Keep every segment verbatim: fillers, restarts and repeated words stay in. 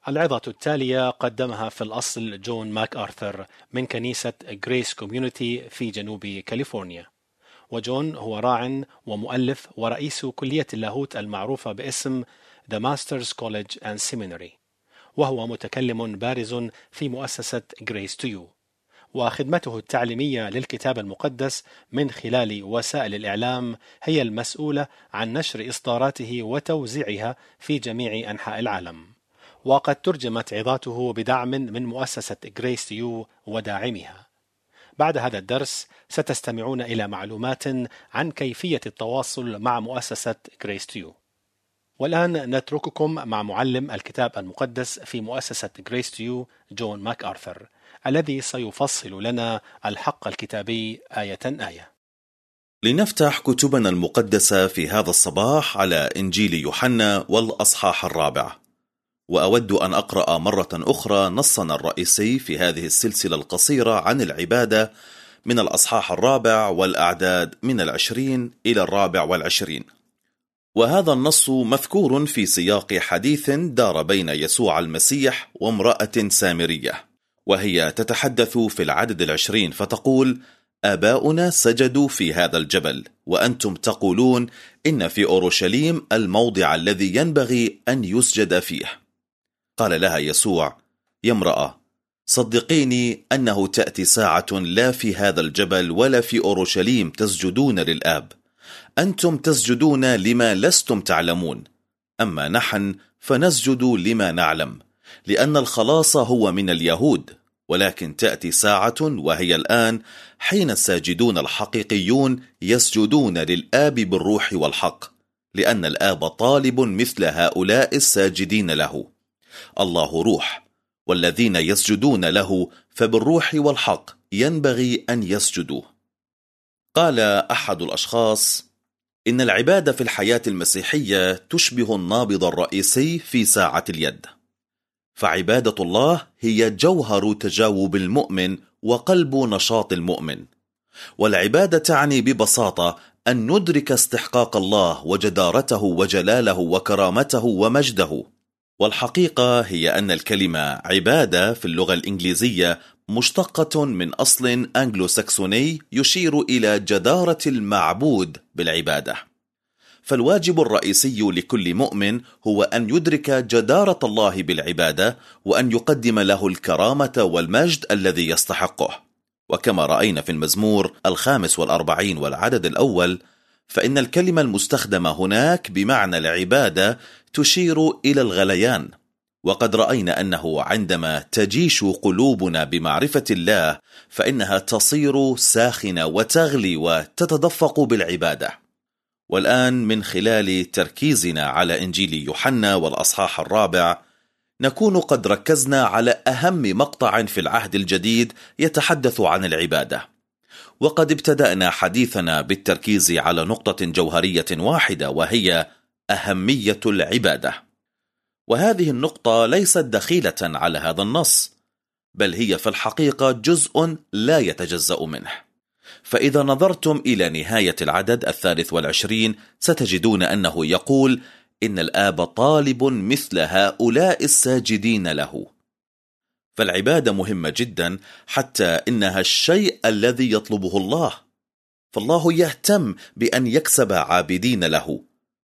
العظة التالية قدمها في الأصل جون ماك آرثر من كنيسة غريس كوميونيتي في جنوب كاليفورنيا، وجون هو راع ومؤلف ورئيس كلية اللاهوت المعروفة باسم The Masters College and Seminary، وهو متكلم بارز في مؤسسة Grace to You، وخدمته التعليمية للكتاب المقدس من خلال وسائل الإعلام هي المسؤولة عن نشر إصداراته وتوزيعها في جميع أنحاء العالم، وقد ترجمت عظاته بدعم من مؤسسة Grace to You وداعمها. بعد هذا الدرس ستستمعون إلى معلومات عن كيفية التواصل مع مؤسسة Grace to You. والآن نترككم مع معلم الكتاب المقدس في مؤسسة Grace to You جون ماك آرثر، الذي سيفصل لنا الحق الكتابي آية آية. لنفتح كتبنا المقدسة في هذا الصباح على إنجيل يوحنا والأصحاح الرابع، وأود أن أقرأ مرة أخرى نصنا الرئيسي في هذه السلسلة القصيرة عن العبادة من الأصحاح الرابع والأعداد من العشرين إلى الرابع والعشرين. وهذا النص مذكور في سياق حديث دار بين يسوع المسيح وامرأة سامرية، وهي تتحدث في العدد العشرين فتقول: آباؤنا سجدوا في هذا الجبل، وأنتم تقولون إن في أورشليم الموضع الذي ينبغي أن يسجد فيه. قال لها يسوع: يا امرأة، صدقيني أنه تأتي ساعة لا في هذا الجبل ولا في أورشليم تسجدون للآب. أنتم تسجدون لما لستم تعلمون، أما نحن فنسجد لما نعلم، لأن الخلاص هو من اليهود. ولكن تأتي ساعة وهي الآن حين الساجدون الحقيقيون يسجدون للآب بالروح والحق، لأن الآب طالب مثل هؤلاء الساجدين له. الله روح، والذين يسجدون له فبالروح والحق ينبغي أن يسجدوا. قال أحد الأشخاص إن العبادة في الحياة المسيحية تشبه النابض الرئيسي في ساعة اليد، فعبادة الله هي جوهر تجاوب المؤمن وقلب نشاط المؤمن. والعبادة تعني ببساطة أن ندرك استحقاق الله وجدارته وجلاله وكرامته ومجده. والحقيقة هي أن الكلمة عبادة في اللغة الإنجليزية مشتقة من أصل أنجلو ساكسوني يشير إلى جدارة المعبود بالعبادة. فالواجب الرئيسي لكل مؤمن هو أن يدرك جدارة الله بالعبادة، وأن يقدم له الكرامة والمجد الذي يستحقه. وكما رأينا في المزمور الخامس والأربعين والعدد الأول، فإن الكلمة المستخدمة هناك بمعنى العبادة تشير إلى الغليان. وقد رأينا أنه عندما تجيش قلوبنا بمعرفة الله فإنها تصير ساخنة وتغلي وتتدفق بالعبادة. والآن من خلال تركيزنا على إنجيل يوحنا والأصحاح الرابع نكون قد ركزنا على أهم مقطع في العهد الجديد يتحدث عن العبادة. وقد ابتدأنا حديثنا بالتركيز على نقطة جوهرية واحدة، وهي أهمية العبادة. وهذه النقطة ليست دخيلة على هذا النص، بل هي في الحقيقة جزء لا يتجزأ منه. فإذا نظرتم إلى نهاية العدد الثالث والعشرين ستجدون أنه يقول إن الآب طالب مثل هؤلاء الساجدين له. فالعبادة مهمة جدا، حتى إنها الشيء الذي يطلبه الله، فالله يهتم بأن يكسب عابدين له.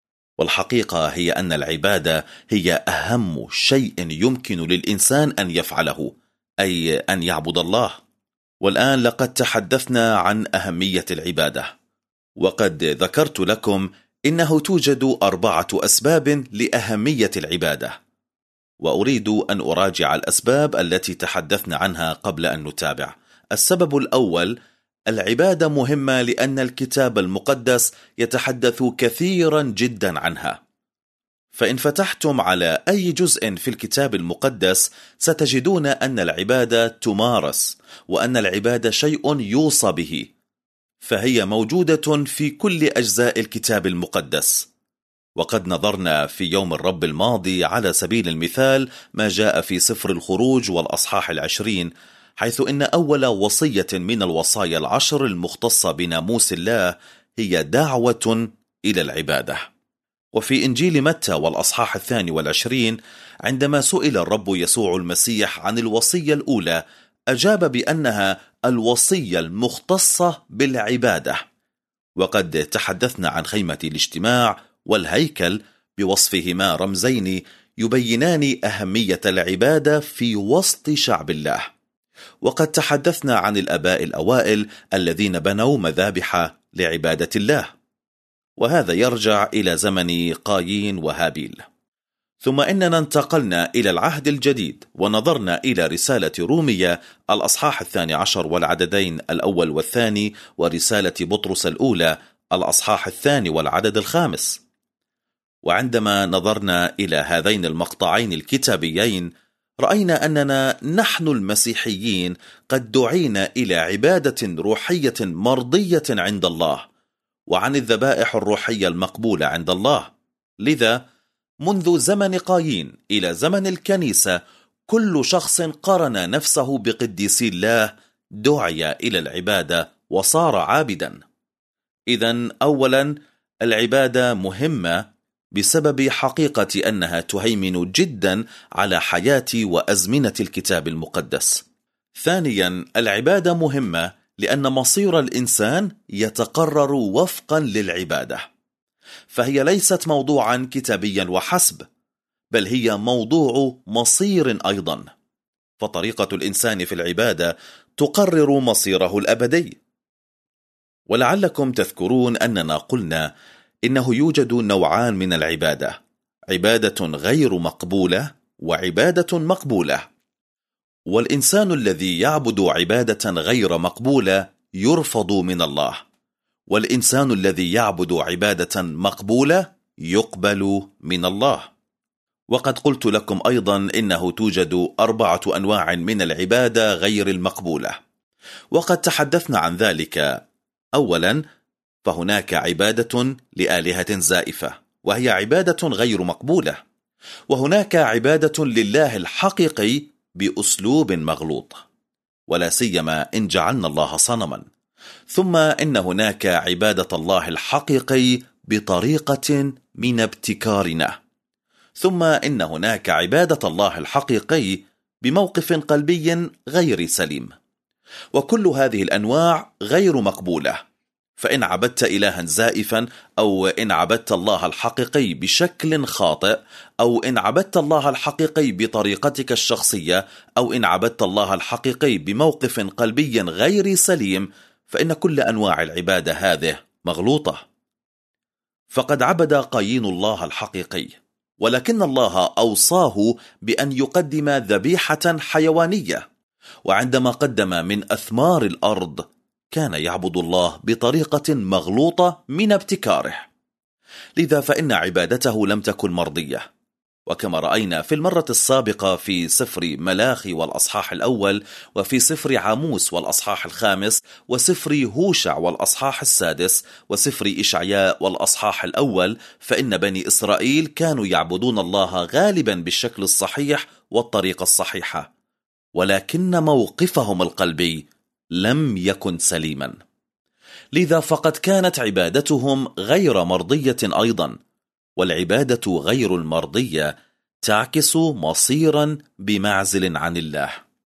والحقيقة هي أن العبادة هي أهم شيء يمكن للإنسان أن يفعله، أي أن يعبد الله. والآن لقد تحدثنا عن أهمية العبادة، وقد ذكرت لكم إنه توجد أربعة أسباب لأهمية العبادة، وأريد أن أراجع الأسباب التي تحدثنا عنها قبل أن نتابع. السبب الأول: العبادة مهمة لأن الكتاب المقدس يتحدث كثيرا جدا عنها. فإن فتحتم على أي جزء في الكتاب المقدس ستجدون أن العبادة تمارس، وأن العبادة شيء يوصى به، فهي موجودة في كل أجزاء الكتاب المقدس. وقد نظرنا في يوم الرب الماضي على سبيل المثال ما جاء في سفر الخروج والأصحاح العشرين، حيث إن أول وصية من الوصايا العشر المختصة بناموس الله هي دعوة إلى العبادة. وفي إنجيل متى والأصحاح الثاني والعشرين عندما سئل الرب يسوع المسيح عن الوصية الأولى أجاب بأنها الوصية المختصة بالعبادة. وقد تحدثنا عن خيمة الاجتماع والهيكل بوصفهما رمزين يبينان أهمية العبادة في وسط شعب الله. وقد تحدثنا عن الآباء الأوائل الذين بنوا مذابح لعبادة الله، وهذا يرجع إلى زمن قايين وهابيل. ثم إننا انتقلنا إلى العهد الجديد ونظرنا إلى رسالة رومية الأصحاح الثاني عشر والعددين الأول والثاني، ورسالة بطرس الأولى الأصحاح الثاني والعدد الخامس. وعندما نظرنا إلى هذين المقطعين الكتابيين رأينا أننا نحن المسيحيين قد دعينا إلى عبادة روحية مرضية عند الله، وعن الذبائح الروحية المقبولة عند الله. لذا منذ زمن قايين إلى زمن الكنيسة كل شخص قرن نفسه بقديسي الله دعي إلى العبادة وصار عابدا. إذن أولا العبادة مهمة بسبب حقيقة أنها تهيمن جدا على حياة وأزمنة الكتاب المقدس. ثانيا العبادة مهمة لأن مصير الإنسان يتقرر وفقا للعبادة، فهي ليست موضوعا كتابيا وحسب، بل هي موضوع مصير أيضا، فطريقة الإنسان في العبادة تقرر مصيره الأبدي. ولعلكم تذكرون أننا قلنا إنه يوجد نوعان من العبادة: عبادة غير مقبولة وعبادة مقبولة. والإنسان الذي يعبد عبادة غير مقبولة يرفض من الله، والإنسان الذي يعبد عبادة مقبولة يقبل من الله. وقد قلت لكم أيضا إنه توجد أربعة أنواع من العبادة غير المقبولة، وقد تحدثنا عن ذلك. أولا فهناك عبادة لآلهة زائفة وهي عبادة غير مقبولة، وهناك عبادة لله الحقيقي بأسلوب مغلوط، ولا سيما إن جعلنا الله صنما. ثم إن هناك عبادة الله الحقيقي بطريقة من ابتكارنا. ثم إن هناك عبادة الله الحقيقي بموقف قلبي غير سليم. وكل هذه الأنواع غير مقبولة، فإن عبدت إلها زائفا، أو إن عبدت الله الحقيقي بشكل خاطئ، أو إن عبدت الله الحقيقي بطريقتك الشخصية، أو إن عبدت الله الحقيقي بموقف قلبي غير سليم، فإن كل أنواع العبادة هذه مغلوطة. فقد عبد قايين الله الحقيقي، ولكن الله أوصاه بأن يقدم ذبيحة حيوانية، وعندما قدم من أثمار الأرض كان يعبد الله بطريقة مغلوطة من ابتكاره. لذا فإن عبادته لم تكن مرضية. وكما رأينا في المرة السابقة في سفر ملاخي والأصحاح الأول، وفي سفر عاموس والأصحاح الخامس، وسفر هوشع والأصحاح السادس، وسفر إشعياء والأصحاح الأول، فإن بني إسرائيل كانوا يعبدون الله غالبا بالشكل الصحيح والطريقة الصحيحة، ولكن موقفهم القلبي لم يكن سليما. لذا فقد كانت عبادتهم غير مرضية أيضا، والعبادة غير المرضية تعكس مصيرا بمعزل عن الله.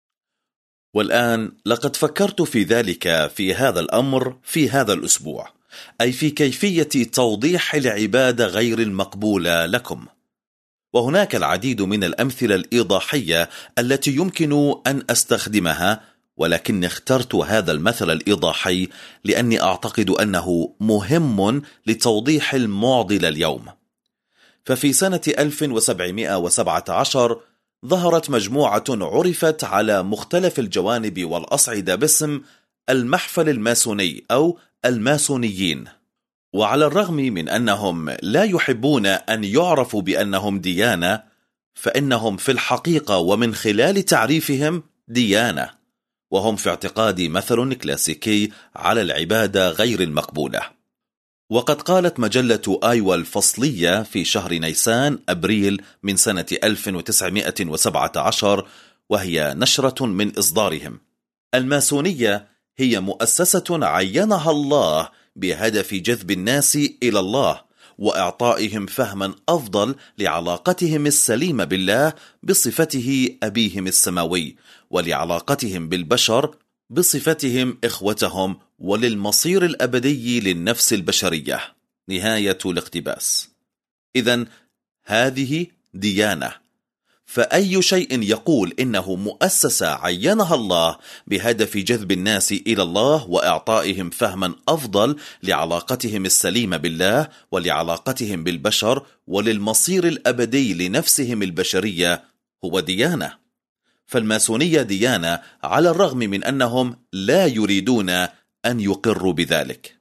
والآن لقد فكرت في ذلك في هذا الأمر في هذا الأسبوع، أي في كيفية توضيح العبادة غير المقبولة لكم. وهناك العديد من الأمثلة الإيضاحية التي يمكن أن أستخدمها، ولكن اخترت هذا المثل الإيضاحي لأني أعتقد أنه مهم لتوضيح المعضلة اليوم. ففي سنة ألف وسبعمائة وسبعة عشر ظهرت مجموعة عرفت على مختلف الجوانب والأصعدة باسم المحفل الماسوني أو الماسونيين. وعلى الرغم من أنهم لا يحبون أن يعرفوا بأنهم ديانة، فإنهم في الحقيقة ومن خلال تعريفهم ديانة، وهم في اعتقادي مثل كلاسيكي على العبادة غير المقبولة. وقد قالت مجلة آيوا الفصلية في شهر نيسان أبريل من سنة ألف وتسعمائة وسبعة عشر، وهي نشرة من إصدارهم: الماسونية هي مؤسسة عينها الله بهدف جذب الناس إلى الله وإعطائهم فهما أفضل لعلاقتهم السليمة بالله بصفته أبيهم السماوي، ولعلاقتهم بالبشر بصفتهم إخوتهم، وللمصير الأبدي للنفس البشرية. نهاية الاقتباس. إذن هذه ديانة، فأي شيء يقول إنه مؤسسة عينها الله بهدف جذب الناس إلى الله وإعطائهم فهما أفضل لعلاقتهم السليمة بالله ولعلاقتهم بالبشر وللمصير الأبدي لنفسهم البشرية هو ديانة. فالماسونية ديانة على الرغم من أنهم لا يريدون أن يقروا بذلك.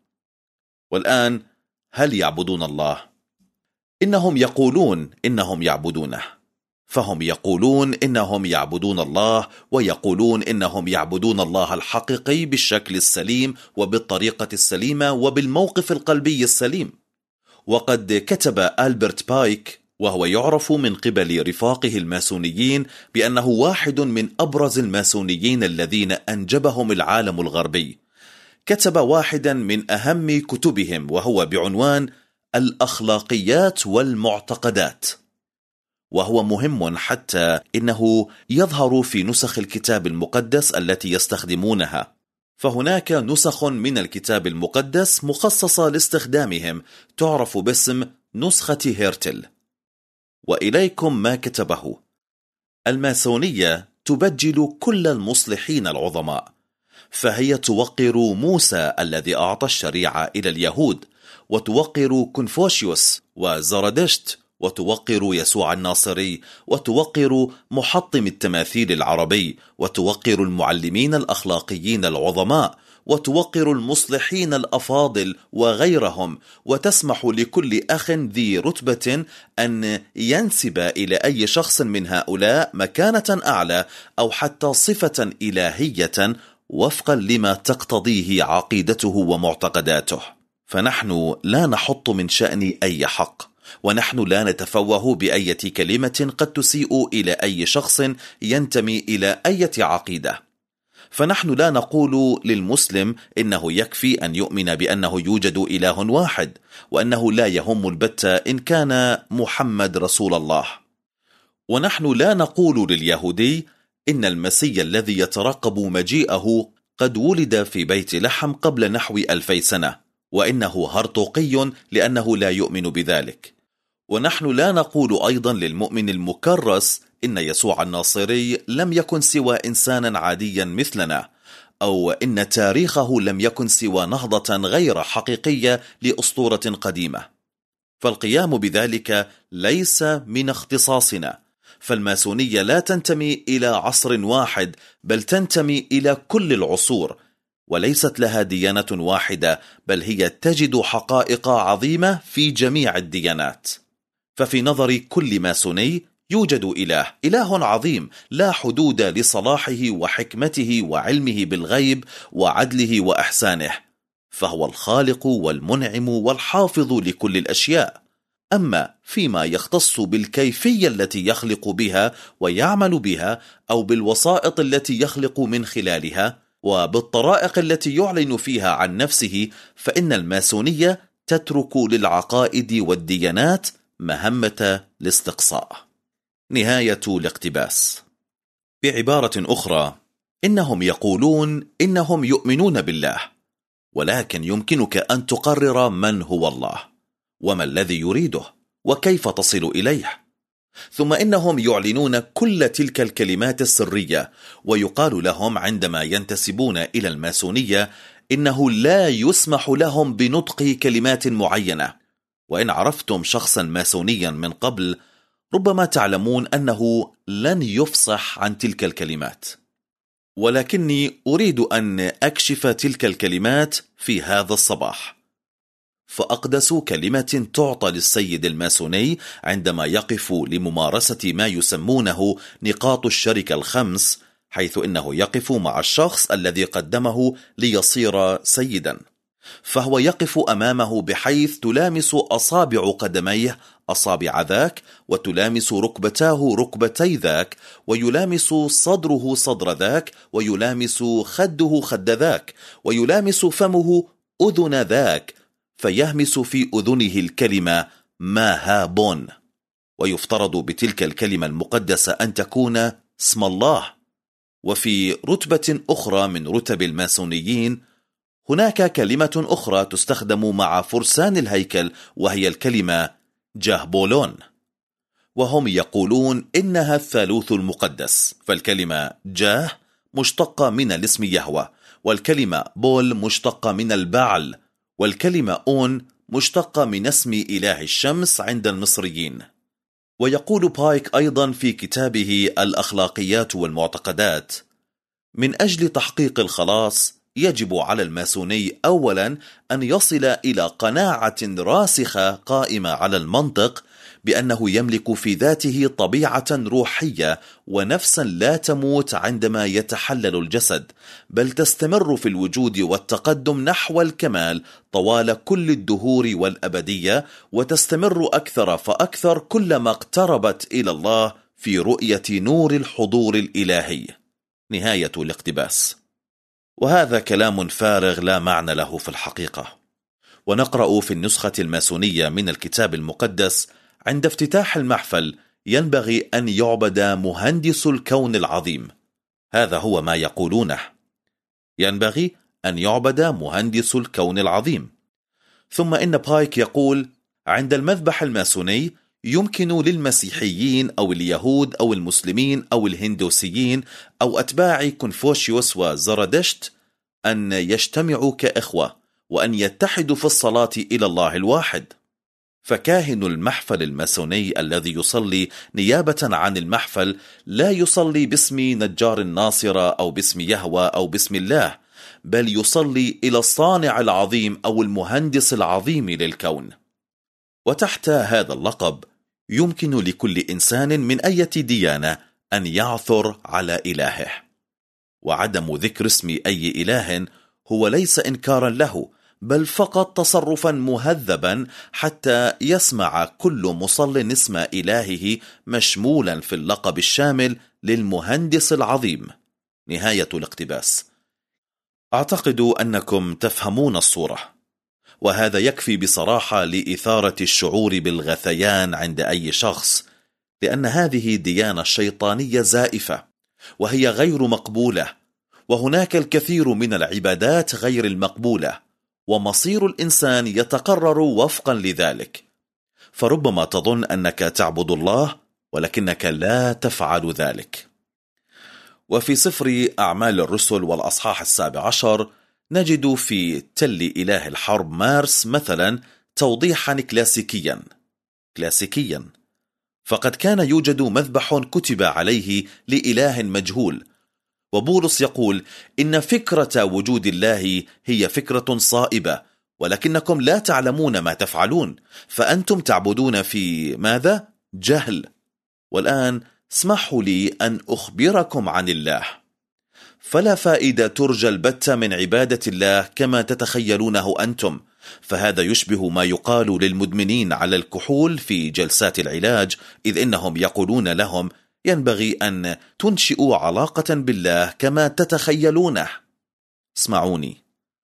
والآن هل يعبدون الله؟ إنهم يقولون إنهم يعبدونه، فهم يقولون إنهم يعبدون الله، ويقولون إنهم يعبدون الله الحقيقي بالشكل السليم وبالطريقة السليمة وبالموقف القلبي السليم. وقد كتب ألبرت بايك، وهو يعرف من قبل رفاقه الماسونيين بأنه واحد من أبرز الماسونيين الذين أنجبهم العالم الغربي، كتب واحدا من أهم كتبهم وهو بعنوان الأخلاقيات والمعتقدات، وهو مهم حتى إنه يظهر في نسخ الكتاب المقدس التي يستخدمونها. فهناك نسخ من الكتاب المقدس مخصصة لاستخدامهم تعرف باسم نسخة هيرتل. وإليكم ما كتبه: الماسونية تبجل كل المصلحين العظماء، فهي توقر موسى الذي أعطى الشريعة إلى اليهود، وتوقر كونفوشيوس وزرادشت، وتوقر يسوع الناصري، وتوقر محطم التماثيل العربي، وتوقر المعلمين الأخلاقيين العظماء، وتوقر المصلحين الأفاضل وغيرهم، وتسمح لكل أخ ذي رتبة أن ينسب إلى أي شخص من هؤلاء مكانة أعلى أو حتى صفة إلهية وفقا لما تقتضيه عقيدته ومعتقداته. فنحن لا نحط من شأن أي حق، ونحن لا نتفوه بأية كلمة قد تسيء إلى أي شخص ينتمي إلى أية عقيدة. فنحن لا نقول للمسلم إنه يكفي أن يؤمن بأنه يوجد إله واحد، وأنه لا يهم البتة إن كان محمد رسول الله. ونحن لا نقول لليهودي إن المسيح الذي يترقب مجيئه قد ولد في بيت لحم قبل نحو ألفي سنة، وإنه هرطوقي لأنه لا يؤمن بذلك. ونحن لا نقول أيضا للمؤمن المكرس إن يسوع الناصري لم يكن سوى إنسانا عاديا مثلنا، أو إن تاريخه لم يكن سوى نهضة غير حقيقية لأسطورة قديمة. فالقيام بذلك ليس من اختصاصنا، فالماسونية لا تنتمي إلى عصر واحد، بل تنتمي إلى كل العصور، وليست لها ديانة واحدة، بل هي تجد حقائق عظيمة في جميع الديانات. ففي نظر كل ماسوني يوجد إله، إله عظيم لا حدود لصلاحه وحكمته وعلمه بالغيب وعدله وإحسانه، فهو الخالق والمنعم والحافظ لكل الأشياء. أما فيما يختص بالكيفية التي يخلق بها ويعمل بها، أو بالوسائط التي يخلق من خلالها، وبالطرائق التي يعلن فيها عن نفسه، فإن الماسونية تترك للعقائد والديانات مهمة الاستقصاء. نهاية الاقتباس. بعبارة أخرى، إنهم يقولون إنهم يؤمنون بالله، ولكن يمكنك أن تقرر من هو الله، وما الذي يريده، وكيف تصل إليه. ثم إنهم يعلنون كل تلك الكلمات السرية، ويقال لهم عندما ينتسبون إلى الماسونية إنه لا يسمح لهم بنطق كلمات معينة. وإن عرفتم شخصا ماسونيا من قبل، ربما تعلمون أنه لن يفصح عن تلك الكلمات، ولكني أريد أن أكشف تلك الكلمات في هذا الصباح. فأقدس كلمة تعطى للسيد الماسوني عندما يقف لممارسة ما يسمونه نقاط الشركة الخمس، حيث إنه يقف مع الشخص الذي قدمه ليصير سيدا، فهو يقف أمامه بحيث تلامس أصابع قدميه أصابع ذاك، وتلامس ركبتاه ركبتي ذاك، ويلامس صدره صدر ذاك، ويلامس خده خد ذاك، ويلامس فمه أذن ذاك. فيهمس في أذنه الكلمة ما هابون، ويفترض بتلك الكلمة المقدسة أن تكون اسم الله. وفي رتبة أخرى من رتب الماسونيين هناك كلمة أخرى تستخدم مع فرسان الهيكل، وهي الكلمة جاهبولون، وهم يقولون إنها الثالوث المقدس. فالكلمة جاه مشتقة من الاسم يهوه، والكلمة بول مشتقة من البعل، والكلمة أون مشتقة من اسم إله الشمس عند المصريين. ويقول بايك أيضا في كتابه الأخلاقيات والمعتقدات: من أجل تحقيق الخلاص يجب على الماسوني أولا أن يصل إلى قناعة راسخة قائمة على المنطق بأنه يملك في ذاته طبيعة روحية ونفسا لا تموت عندما يتحلل الجسد، بل تستمر في الوجود والتقدم نحو الكمال طوال كل الدهور والأبدية، وتستمر أكثر فأكثر كلما اقتربت إلى الله في رؤية نور الحضور الإلهي. نهاية الاقتباس. وهذا كلام فارغ لا معنى له في الحقيقة. ونقرأ في النسخة الماسونية من الكتاب المقدس: عند افتتاح المحفل ينبغي أن يعبد مهندس الكون العظيم. هذا هو ما يقولونه، ينبغي أن يعبد مهندس الكون العظيم. ثم إن بايك يقول: عند المذبح الماسوني يمكن للمسيحيين أو اليهود أو المسلمين أو الهندوسيين أو أتباع كونفوشيوس وزرادشت أن يجتمعوا كإخوة وأن يتحدوا في الصلاة إلى الله الواحد. فكاهن المحفل الماسوني الذي يصلي نيابة عن المحفل لا يصلي باسم نجار الناصرة أو باسم يهوه أو باسم الله، بل يصلي إلى الصانع العظيم أو المهندس العظيم للكون. وتحت هذا اللقب يمكن لكل إنسان من أي ديانة أن يعثر على إلهه، وعدم ذكر اسم أي إله هو ليس إنكارا له، بل فقط تصرفا مهذبا حتى يسمع كل مصل اسم إلهه مشمولا في اللقب الشامل للمهندس العظيم. نهاية الاقتباس. أعتقد أنكم تفهمون الصورة، وهذا يكفي بصراحة لإثارة الشعور بالغثيان عند أي شخص، لأن هذه ديانة شيطانية زائفة وهي غير مقبولة، وهناك الكثير من العبادات غير المقبولة، ومصير الإنسان يتقرر وفقا لذلك. فربما تظن أنك تعبد الله ولكنك لا تفعل ذلك. وفي سفر أعمال الرسل والأصحاح السابع عشر نجد في تل إله الحرب مارس مثلا توضيحا كلاسيكيا كلاسيكيا فقد كان يوجد مذبح كتب عليه لإله مجهول، وبولس يقول إن فكرة وجود الله هي فكرة صائبة، ولكنكم لا تعلمون ما تفعلون، فأنتم تعبدون في ماذا؟ جهل. والآن اسمحوا لي أن أخبركم عن الله. فلا فائدة ترجى البتة من عبادة الله كما تتخيلونه أنتم، فهذا يشبه ما يقال للمدمنين على الكحول في جلسات العلاج، إذ إنهم يقولون لهم ينبغي أن تنشئوا علاقة بالله كما تتخيلونه. اسمعوني،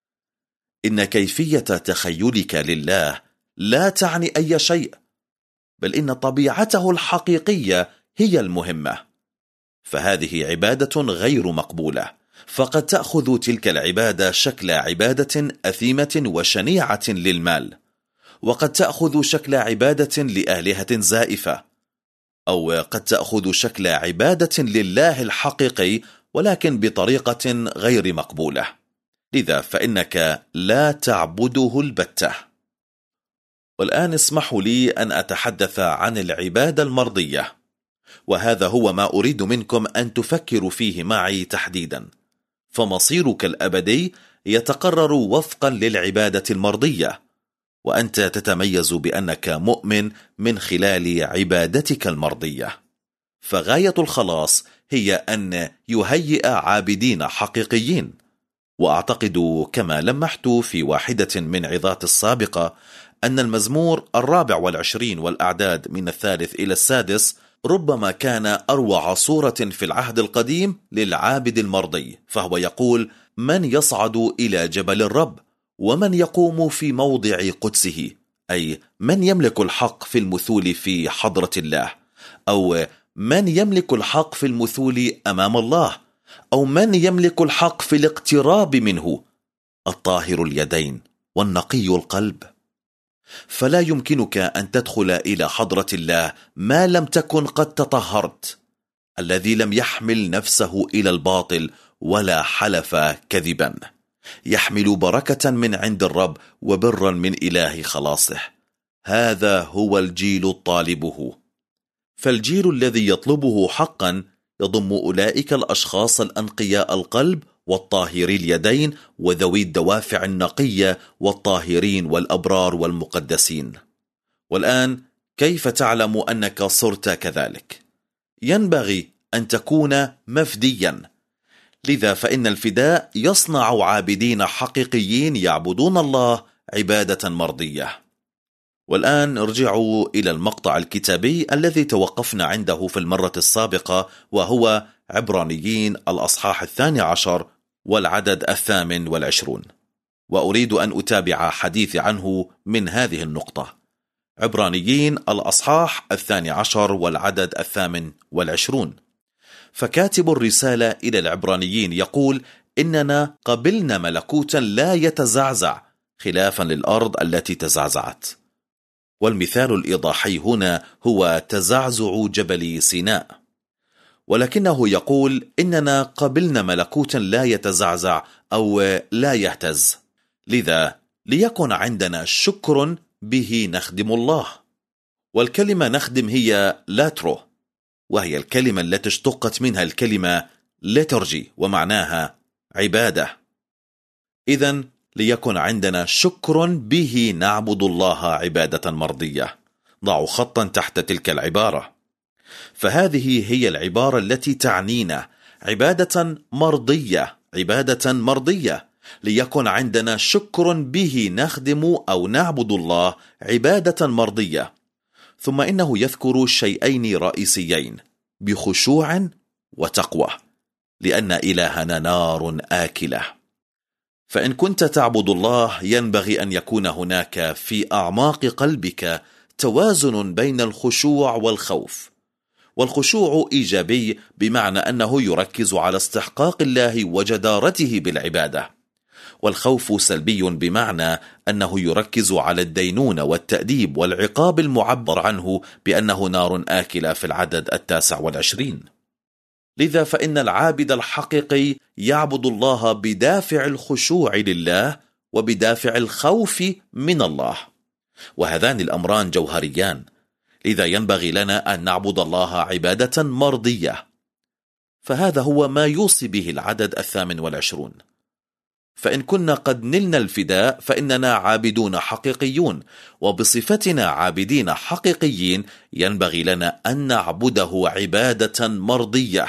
إن كيفية تخيلك لله لا تعني أي شيء، بل إن طبيعته الحقيقية هي المهمة. فهذه عبادة غير مقبولة، فقد تأخذ تلك العبادة شكل عبادة أثيمة وشنيعة للمال، وقد تأخذ شكل عبادة لآلهة زائفة، أو قد تأخذ شكل عبادة لله الحقيقي ولكن بطريقة غير مقبولة. لذا فإنك لا تعبده البتة. والآن اسمحوا لي أن أتحدث عن العبادة المرضية، وهذا هو ما أريد منكم أن تفكروا فيه معي تحديدا. فمصيرك الأبدي يتقرر وفقا للعبادة المرضية، وأنت تتميز بأنك مؤمن من خلال عبادتك المرضية. فغاية الخلاص هي أن يهيئ عابدين حقيقيين. وأعتقد كما لمحت في واحدة من عظات السابقة أن المزمور الرابع والعشرين والأعداد من الثالث إلى السادس ربما كان أروع صورة في العهد القديم للعابد المرضي، فهو يقول: من يصعد إلى جبل الرب ومن يقوم في موضع قدسه، أي من يملك الحق في المثول في حضرة الله، أو من يملك الحق في المثول أمام الله، أو من يملك الحق في الاقتراب منه، الطاهر اليدين والنقي القلب. فلا يمكنك أن تدخل إلى حضرة الله ما لم تكن قد تطهرت، الذي لم يحمل نفسه إلى الباطل ولا حلف كذبا، يحمل بركة من عند الرب وبرا من إله خلاصه. هذا هو الجيل طالبه. فالجيل الذي يطلبه حقا يضم أولئك الأشخاص الأنقياء القلب والطاهري اليدين وذوي الدوافع النقية والطاهرين والأبرار والمقدسين. والآن كيف تعلم أنك صرت كذلك؟ ينبغي أن تكون مفديا. لذا فإن الفداء يصنع عابدين حقيقيين يعبدون الله عبادة مرضية. والآن ارجعوا إلى المقطع الكتابي الذي توقفنا عنده في المرة السابقة، وهو عبرانيين الأصحاح الثاني عشر والعدد الثامن والعشرون، وأريد أن أتابع حديثي عنه من هذه النقطة. عبرانيين الأصحاح الثاني عشر والعدد الثامن والعشرون. فكاتب الرسالة إلى العبرانيين يقول: إننا قبلنا ملكوتا لا يتزعزع خلافا للأرض التي تزعزعت. والمثال الإيضاحي هنا هو تزعزع جبل سيناء، ولكنه يقول إننا قبلنا ملكوتا لا يتزعزع أو لا يهتز. لذا ليكن عندنا شكر به نخدم الله. والكلمة نخدم هي لاترو، وهي الكلمة التي اشتقت منها الكلمة ليترجي ومعناها عبادة. إذن ليكن عندنا شكر به نعبد الله عبادة مرضية. ضعوا خطا تحت تلك العبارة، فهذه هي العبارة التي تعنينا عبادة مرضية. عبادة مرضية ليكن عندنا شكر به نخدم أو نعبد الله عبادة مرضية. ثم إنه يذكر شيئين رئيسيين بخشوع وتقوى، لأن إلهنا نار آكلة. فإن كنت تعبد الله ينبغي أن يكون هناك في أعماق قلبك توازن بين الخشوع والخوف. والخشوع إيجابي بمعنى أنه يركز على استحقاق الله وجدارته بالعبادة، والخوف سلبي بمعنى أنه يركز على الدينونة والتأديب والعقاب المعبر عنه بأنه نار آكلة في العدد التاسع والعشرين. لذا فإن العابد الحقيقي يعبد الله بدافع الخشوع لله وبدافع الخوف من الله، وهذان الأمران جوهريان. لذا ينبغي لنا أن نعبد الله عبادة مرضية. فهذا هو ما يوصي به العدد الثامن والعشرون. فإن كنا قد نلنا الفداء فإننا عابدون حقيقيون، وبصفتنا عابدين حقيقيين ينبغي لنا أن نعبده عبادة مرضية.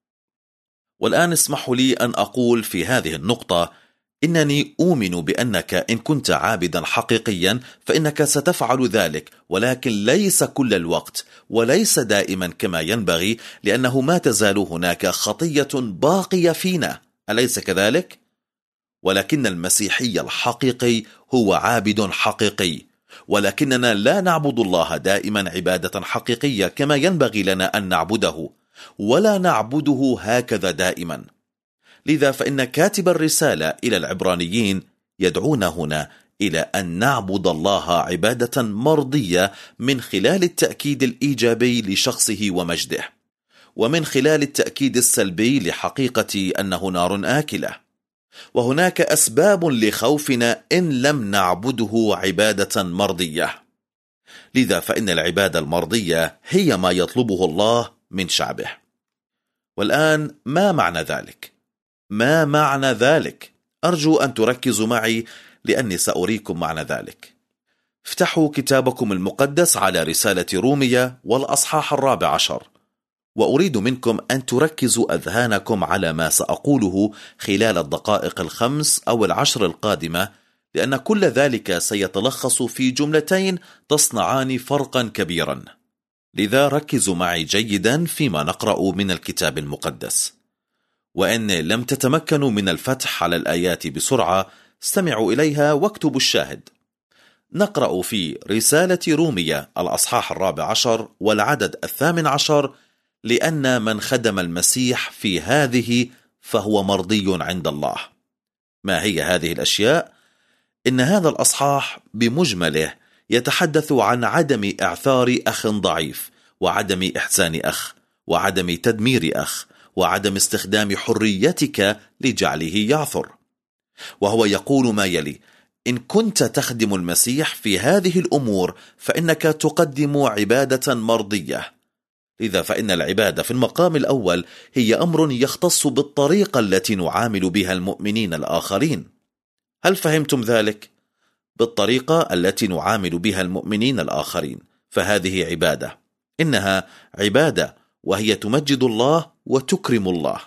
والآن اسمحوا لي أن أقول في هذه النقطة إنني أؤمن بأنك إن كنت عابدا حقيقيا فإنك ستفعل ذلك، ولكن ليس كل الوقت وليس دائما كما ينبغي، لأنه ما تزال هناك خطية باقية فينا، أليس كذلك؟ ولكن المسيحي الحقيقي هو عابد حقيقي، ولكننا لا نعبد الله دائما عبادة حقيقية كما ينبغي لنا أن نعبده، ولا نعبده هكذا دائما. لذا فإن كاتب الرسالة إلى العبرانيين يدعونا هنا إلى أن نعبد الله عبادة مرضية من خلال التأكيد الإيجابي لشخصه ومجده، ومن خلال التأكيد السلبي لحقيقة أنه نار آكلة. وهناك أسباب لخوفنا إن لم نعبده عبادة مرضية. لذا فإن العبادة المرضية هي ما يطلبه الله من شعبه. والآن ما معنى ذلك؟ ما معنى ذلك؟ أرجو أن تركزوا معي لأني سأريكم معنى ذلك. افتحوا كتابكم المقدس على رسالة رومية والأصحاح الرابع عشر، وأريد منكم أن تركزوا أذهانكم على ما سأقوله خلال الدقائق الخمس أو العشر القادمة، لأن كل ذلك سيتلخص في جملتين تصنعان فرقا كبيرا. لذا ركزوا معي جيدا فيما نقرأ من الكتاب المقدس. وإن لم تتمكنوا من الفتح على الآيات بسرعة استمعوا إليها واكتبوا الشاهد. نقرأ في رسالة رومية الأصحاح الرابع عشر والعدد الثامن عشر: لأن من خدم المسيح في هذه فهو مرضي عند الله. ما هي هذه الأشياء؟ إن هذا الأصحاح بمجمله يتحدث عن عدم إعثار أخ ضعيف، وعدم إحسان أخ، وعدم تدمير أخ، وعدم استخدام حريتك لجعله يعثر. وهو يقول ما يلي: إن كنت تخدم المسيح في هذه الأمور فإنك تقدم عبادة مرضية. لذا فإن العبادة في المقام الأول هي أمر يختص بالطريقة التي نعامل بها المؤمنين الآخرين. هل فهمتم ذلك؟ بالطريقة التي نعامل بها المؤمنين الآخرين، فهذه عبادة، إنها عبادة وهي تمجد الله وتكرم الله.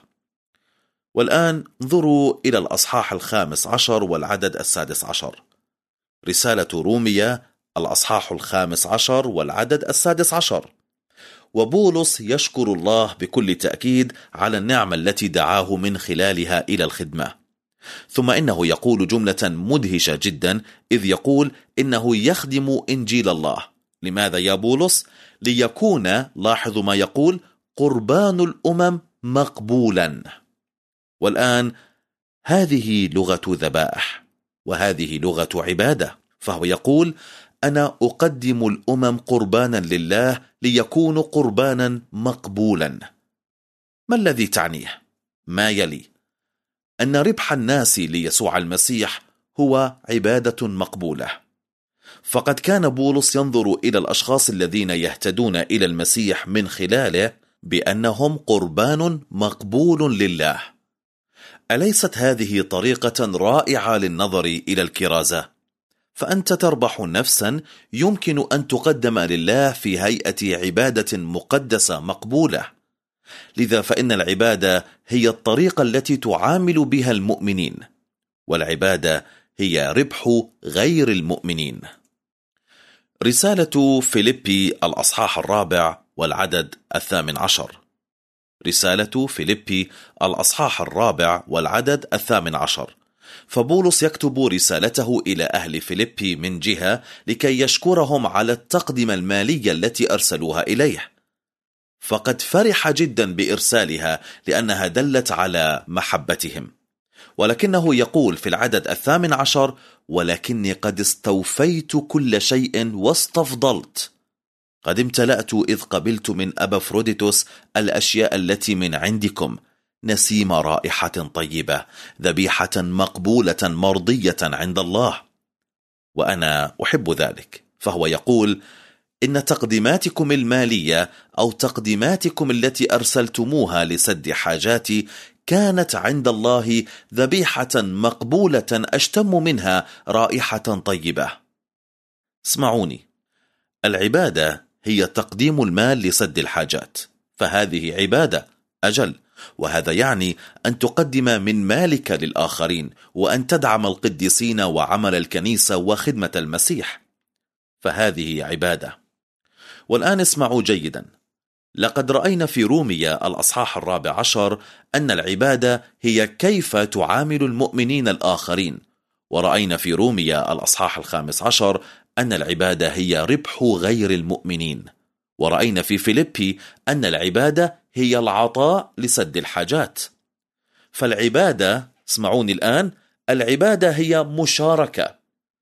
والآن انظروا إلى الأصحاح الخامس عشر والعدد السادس عشر. رسالة رومية الأصحاح الخامس عشر والعدد السادس عشر: وبولس يشكر الله بكل تأكيد على النعمة التي دعاه من خلالها إلى الخدمة. ثم إنه يقول جملة مدهشة جدا، إذ يقول إنه يخدم إنجيل الله. لماذا يا بولس؟ ليكون، لاحظوا ما يقول، قربان الأمم مقبولا. والآن هذه لغة ذبائح، وهذه لغة عبادة. فهو يقول: أنا أقدم الأمم قربانا لله ليكون قربانا مقبولا. ما الذي تعنيه؟ ما يلي: أن ربح الناس ليسوع المسيح هو عبادة مقبولة. فقد كان بولس ينظر إلى الأشخاص الذين يهتدون إلى المسيح من خلاله بأنهم قربان مقبول لله. أليست هذه طريقة رائعة للنظر إلى الكرازة؟ فأنت تربح نفسا يمكن أن تقدم لله في هيئة عبادة مقدسة مقبولة. لذا فإن العبادة هي الطريقة التي تعامل بها المؤمنين، والعبادة هي ربح غير المؤمنين. رسالة فيليبي الأصحاح الرابع والعدد الثامن عشر. رسالة فيليبي الأصحاح الرابع والعدد الثامن عشر. فبولس يكتب رسالته إلى أهل فيليبي من جهة لكي يشكرهم على التقدمة المالية التي أرسلوها إليه، فقد فرح جدا بإرسالها لأنها دلت على محبتهم. ولكنه يقول في العدد الثامن عشر: ولكني قد استوفيت كل شيء واستفضلت، قد امتلأت إذ قبلت من أبافروديتوس الأشياء التي من عندكم، نسيم رائحة طيبة، ذبيحة مقبولة مرضية عند الله. وأنا أحب ذلك. فهو يقول: إن تقديماتكم المالية أو تقديماتكم التي أرسلتموها لسد حاجاتي كانت عند الله ذبيحة مقبولة أشتم منها رائحة طيبة. اسمعوني، العبادة هي تقديم المال لسد الحاجات، فهذه عبادة أجل، وهذا يعني أن تقدم من مالك للآخرين، وأن تدعم القديسين وعمل الكنيسة وخدمة المسيح، فهذه عبادة. والآن اسمعوا جيدا، لقد رأينا في رومية الأصحاح الرابع عشر أن العبادة هي كيف تعامل المؤمنين الآخرين، ورأينا في رومية الأصحاح الخامس عشر أن العبادة هي ربح غير المؤمنين، ورأينا في فيليبي أن العبادة هي العطاء لسد الحاجات. فالعبادة، اسمعوني الآن، العبادة هي مشاركة،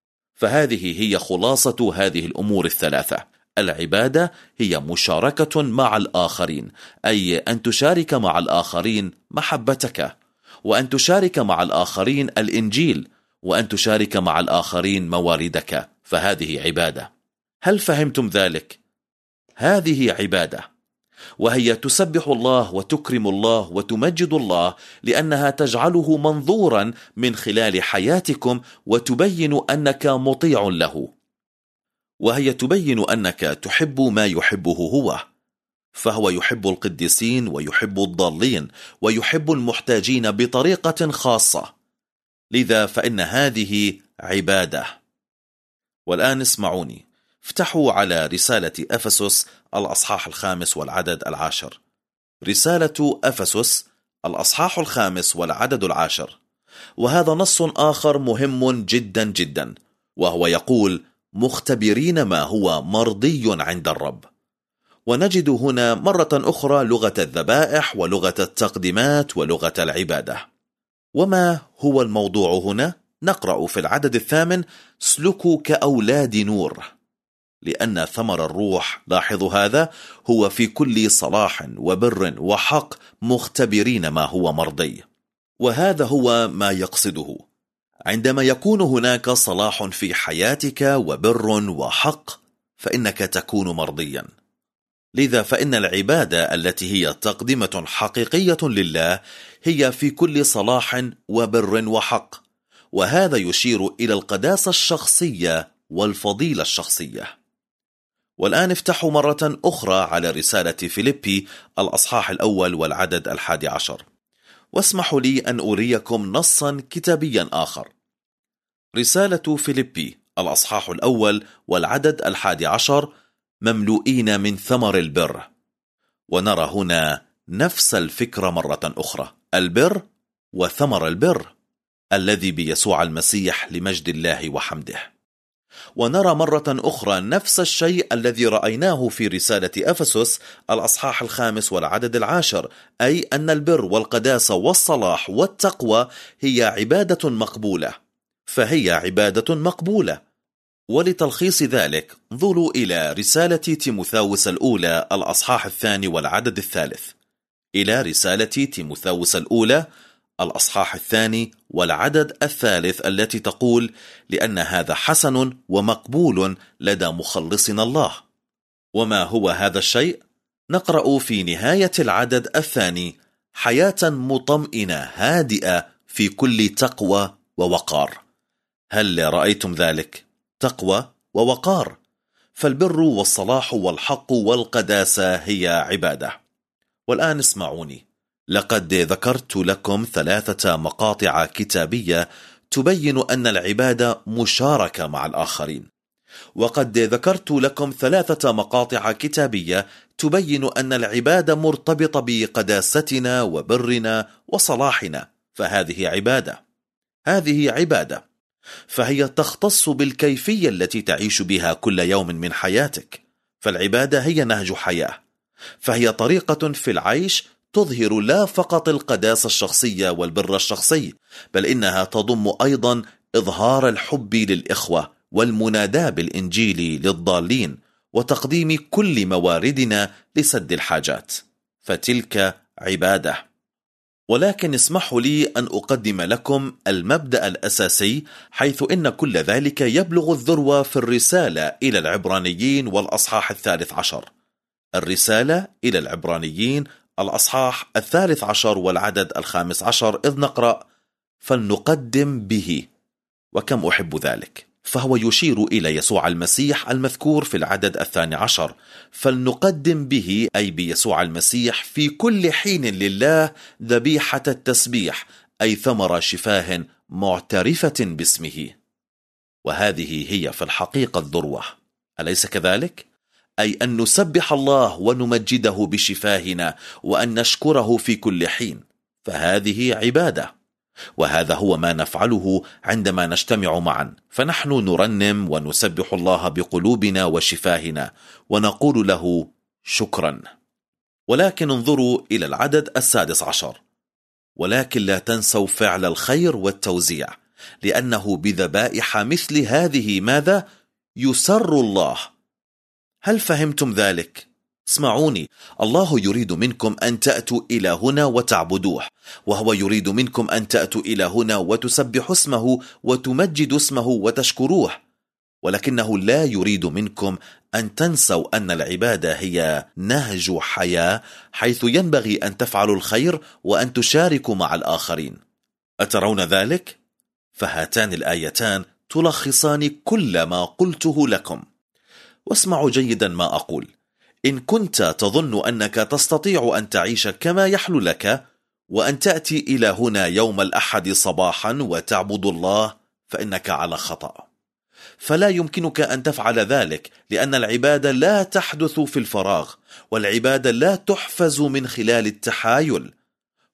فهذه هي خلاصة هذه الأمور الثلاثة. العبادة هي مشاركة مع الآخرين، أي أن تشارك مع الآخرين محبتك، وأن تشارك مع الآخرين الإنجيل، وأن تشارك مع الآخرين مواردك، فهذه عبادة. هل فهمتم ذلك؟ هذه عبادة، وهي تسبح الله وتكرم الله وتمجد الله، لأنها تجعله منظورا من خلال حياتكم وتبين أنك مطيع له، وهي تبين أنك تحب ما يحبه هو، فهو يحب القديسين ويحب الضالين ويحب المحتاجين بطريقة خاصة. لذا فإن هذه عبادة. والآن اسمعوني، افتحوا على رسالة أفسس الأصحاح الخامس والعدد العاشر. رسالة أفسس الأصحاح الخامس والعدد العاشر. وهذا نص آخر مهم جدا جدا، وهو يقول مختبرين ما هو مرضي عند الرب. ونجد هنا مرة أخرى لغة الذبائح ولغة التقديمات ولغة العبادة. وما هو الموضوع هنا؟ نقرأ في العدد الثامن: سلكوا كأولاد نور، لأن ثمر الروح، لاحظوا هذا، هو في كل صلاح وبر وحق، مختبرين ما هو مرضي. وهذا هو ما يقصده. عندما يكون هناك صلاح في حياتك وبر وحق، فإنك تكون مرضيا. لذا فإن العبادة التي هي تقدمة حقيقية لله هي في كل صلاح وبر وحق، وهذا يشير إلى القداسة الشخصية والفضيلة الشخصية. والآن افتحوا مرة أخرى على رسالة فيليبي الأصحاح الأول والعدد الحادي عشر، واسمحوا لي أن أريكم نصا كتابيا آخر. رسالة فيليبي الأصحاح الأول والعدد الحادي عشر: مملوئين من ثمر البر. ونرى هنا نفس الفكرة مرة أخرى، البر وثمر البر الذي بيسوع المسيح لمجد الله وحمده. ونرى مرة أخرى نفس الشيء الذي رأيناه في رسالة أفسس الأصحاح الخامس والعدد العاشر، أي أن البر والقداسة والصلاح والتقوى هي عبادة مقبولة، فهي عبادة مقبولة. ولتلخيص ذلك انظروا إلى رسالة تيموثاوس الأولى الأصحاح الثاني والعدد الثالث، إلى رسالة تيموثاوس الأولى الأصحاح الثاني والعدد الثالث، التي تقول: لأن هذا حسن ومقبول لدى مخلصنا الله. وما هو هذا الشيء؟ نقرأ في نهاية العدد الثاني: حياة مطمئنة هادئة في كل تقوى ووقار. هل رأيتم ذلك؟ تقوى ووقار. فالبر والصلاح والحق والقداسة هي عبادة. والآن اسمعوني، لقد ذكرت لكم ثلاثة مقاطع كتابية تبين أن العبادة مشاركة مع الآخرين، وقد ذكرت لكم ثلاثة مقاطع كتابية تبين أن العبادة مرتبطة بقداستنا وبرنا وصلاحنا، فهذه عبادة. هذه عبادة، فهي تختص بالكيفية التي تعيش بها كل يوم من حياتك. فالعبادة هي نهج حياة، فهي طريقة في العيش تظهر لا فقط القداسة الشخصية والبر الشخصي، بل إنها تضم أيضا إظهار الحب للإخوة والمناداة بالإنجيل للضالين وتقديم كل مواردنا لسد الحاجات، فتلك عبادة. ولكن اسمحوا لي أن أقدم لكم المبدأ الأساسي، حيث إن كل ذلك يبلغ الذروة في الرسالة إلى العبرانيين والأصحاح الثالث عشر. الرسالة إلى العبرانيين الأصحاح الثالث عشر والعدد الخامس عشر، إذ نقرأ: فلنقدم به. وكم أحب ذلك، فهو يشير إلى يسوع المسيح المذكور في العدد الثاني عشر. فلنقدم به، أي بيسوع المسيح، في كل حين لله ذبيحة التسبيح، أي ثمر شفاه معترفة باسمه. وهذه هي في الحقيقة الذروة، أليس كذلك؟ أي أن نسبح الله ونمجده بشفاهنا وأن نشكره في كل حين، فهذه عبادة. وهذا هو ما نفعله عندما نجتمع معا، فنحن نرنم ونسبح الله بقلوبنا وشفاهنا ونقول له شكرا. ولكن انظروا إلى العدد السادس عشر: ولكن لا تنسوا فعل الخير والتوزيع، لأنه بذبائح مثل هذه ماذا؟ يسر الله. هل فهمتم ذلك؟ اسمعوني، الله يريد منكم أن تأتوا إلى هنا وتعبدوه، وهو يريد منكم أن تأتوا إلى هنا وتسبحوا اسمه وتمجدوا اسمه وتشكروه، ولكنه لا يريد منكم أن تنسوا أن العبادة هي نهج حياة، حيث ينبغي أن تفعلوا الخير وأن تشاركوا مع الآخرين. أترون ذلك؟ فهاتان الآيتان تلخصان كل ما قلته لكم. واسمعوا جيدا ما أقول: إن كنت تظن أنك تستطيع أن تعيش كما يحلو لك وأن تأتي إلى هنا يوم الأحد صباحا وتعبد الله، فإنك على خطأ. فلا يمكنك أن تفعل ذلك، لأن العبادة لا تحدث في الفراغ، والعبادة لا تحفز من خلال التحايل.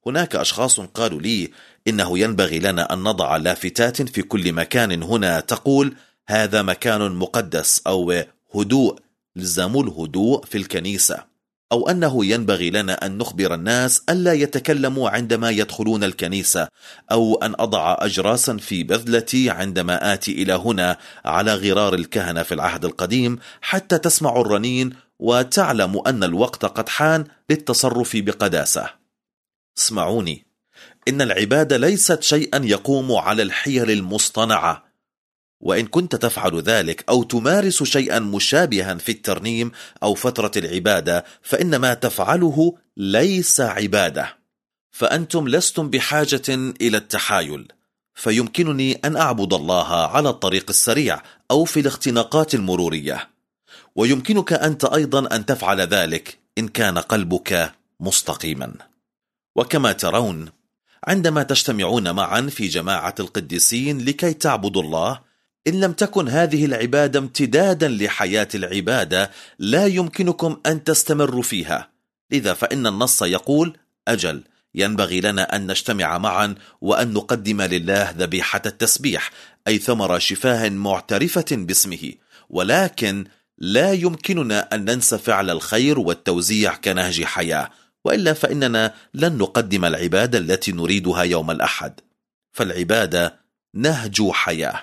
هناك أشخاص قالوا لي إنه ينبغي لنا أن نضع لافتات في كل مكان هنا تقول هذا مكان مقدس، أو هدوء، الزموا الهدوء في الكنيسة، أو أنه ينبغي لنا أن نخبر الناس ألا يتكلموا عندما يدخلون الكنيسة، أو أن أضع أجراسا في بذلتي عندما آتي إلى هنا على غرار الكهنة في العهد القديم حتى تسمع الرنين وتعلم أن الوقت قد حان للتصرف بقداسة. اسمعوني، إن العبادة ليست شيئا يقوم على الحيل المصطنعة، وإن كنت تفعل ذلك أو تمارس شيئا مشابها في الترنيم أو فترة العبادة فإن ما تفعله ليس عبادة. فأنتم لستم بحاجة إلى التحايل، فيمكنني أن أعبد الله على الطريق السريع أو في الاختناقات المرورية، ويمكنك أنت أيضا أن تفعل ذلك إن كان قلبك مستقيما. وكما ترون، عندما تجتمعون معا في جماعة القديسين لكي تعبدوا الله، إن لم تكن هذه العبادة امتدادا لحياة العبادة لا يمكنكم أن تستمروا فيها. لذا فإن النص يقول أجل ينبغي لنا أن نجتمع معا وأن نقدم لله ذبيحة التسبيح، أي ثمرة شفاه معترفة باسمه، ولكن لا يمكننا أن ننسى فعل الخير والتوزيع كنهج حياة، وإلا فإننا لن نقدم العبادة التي نريدها يوم الأحد. فالعبادة نهج حياة.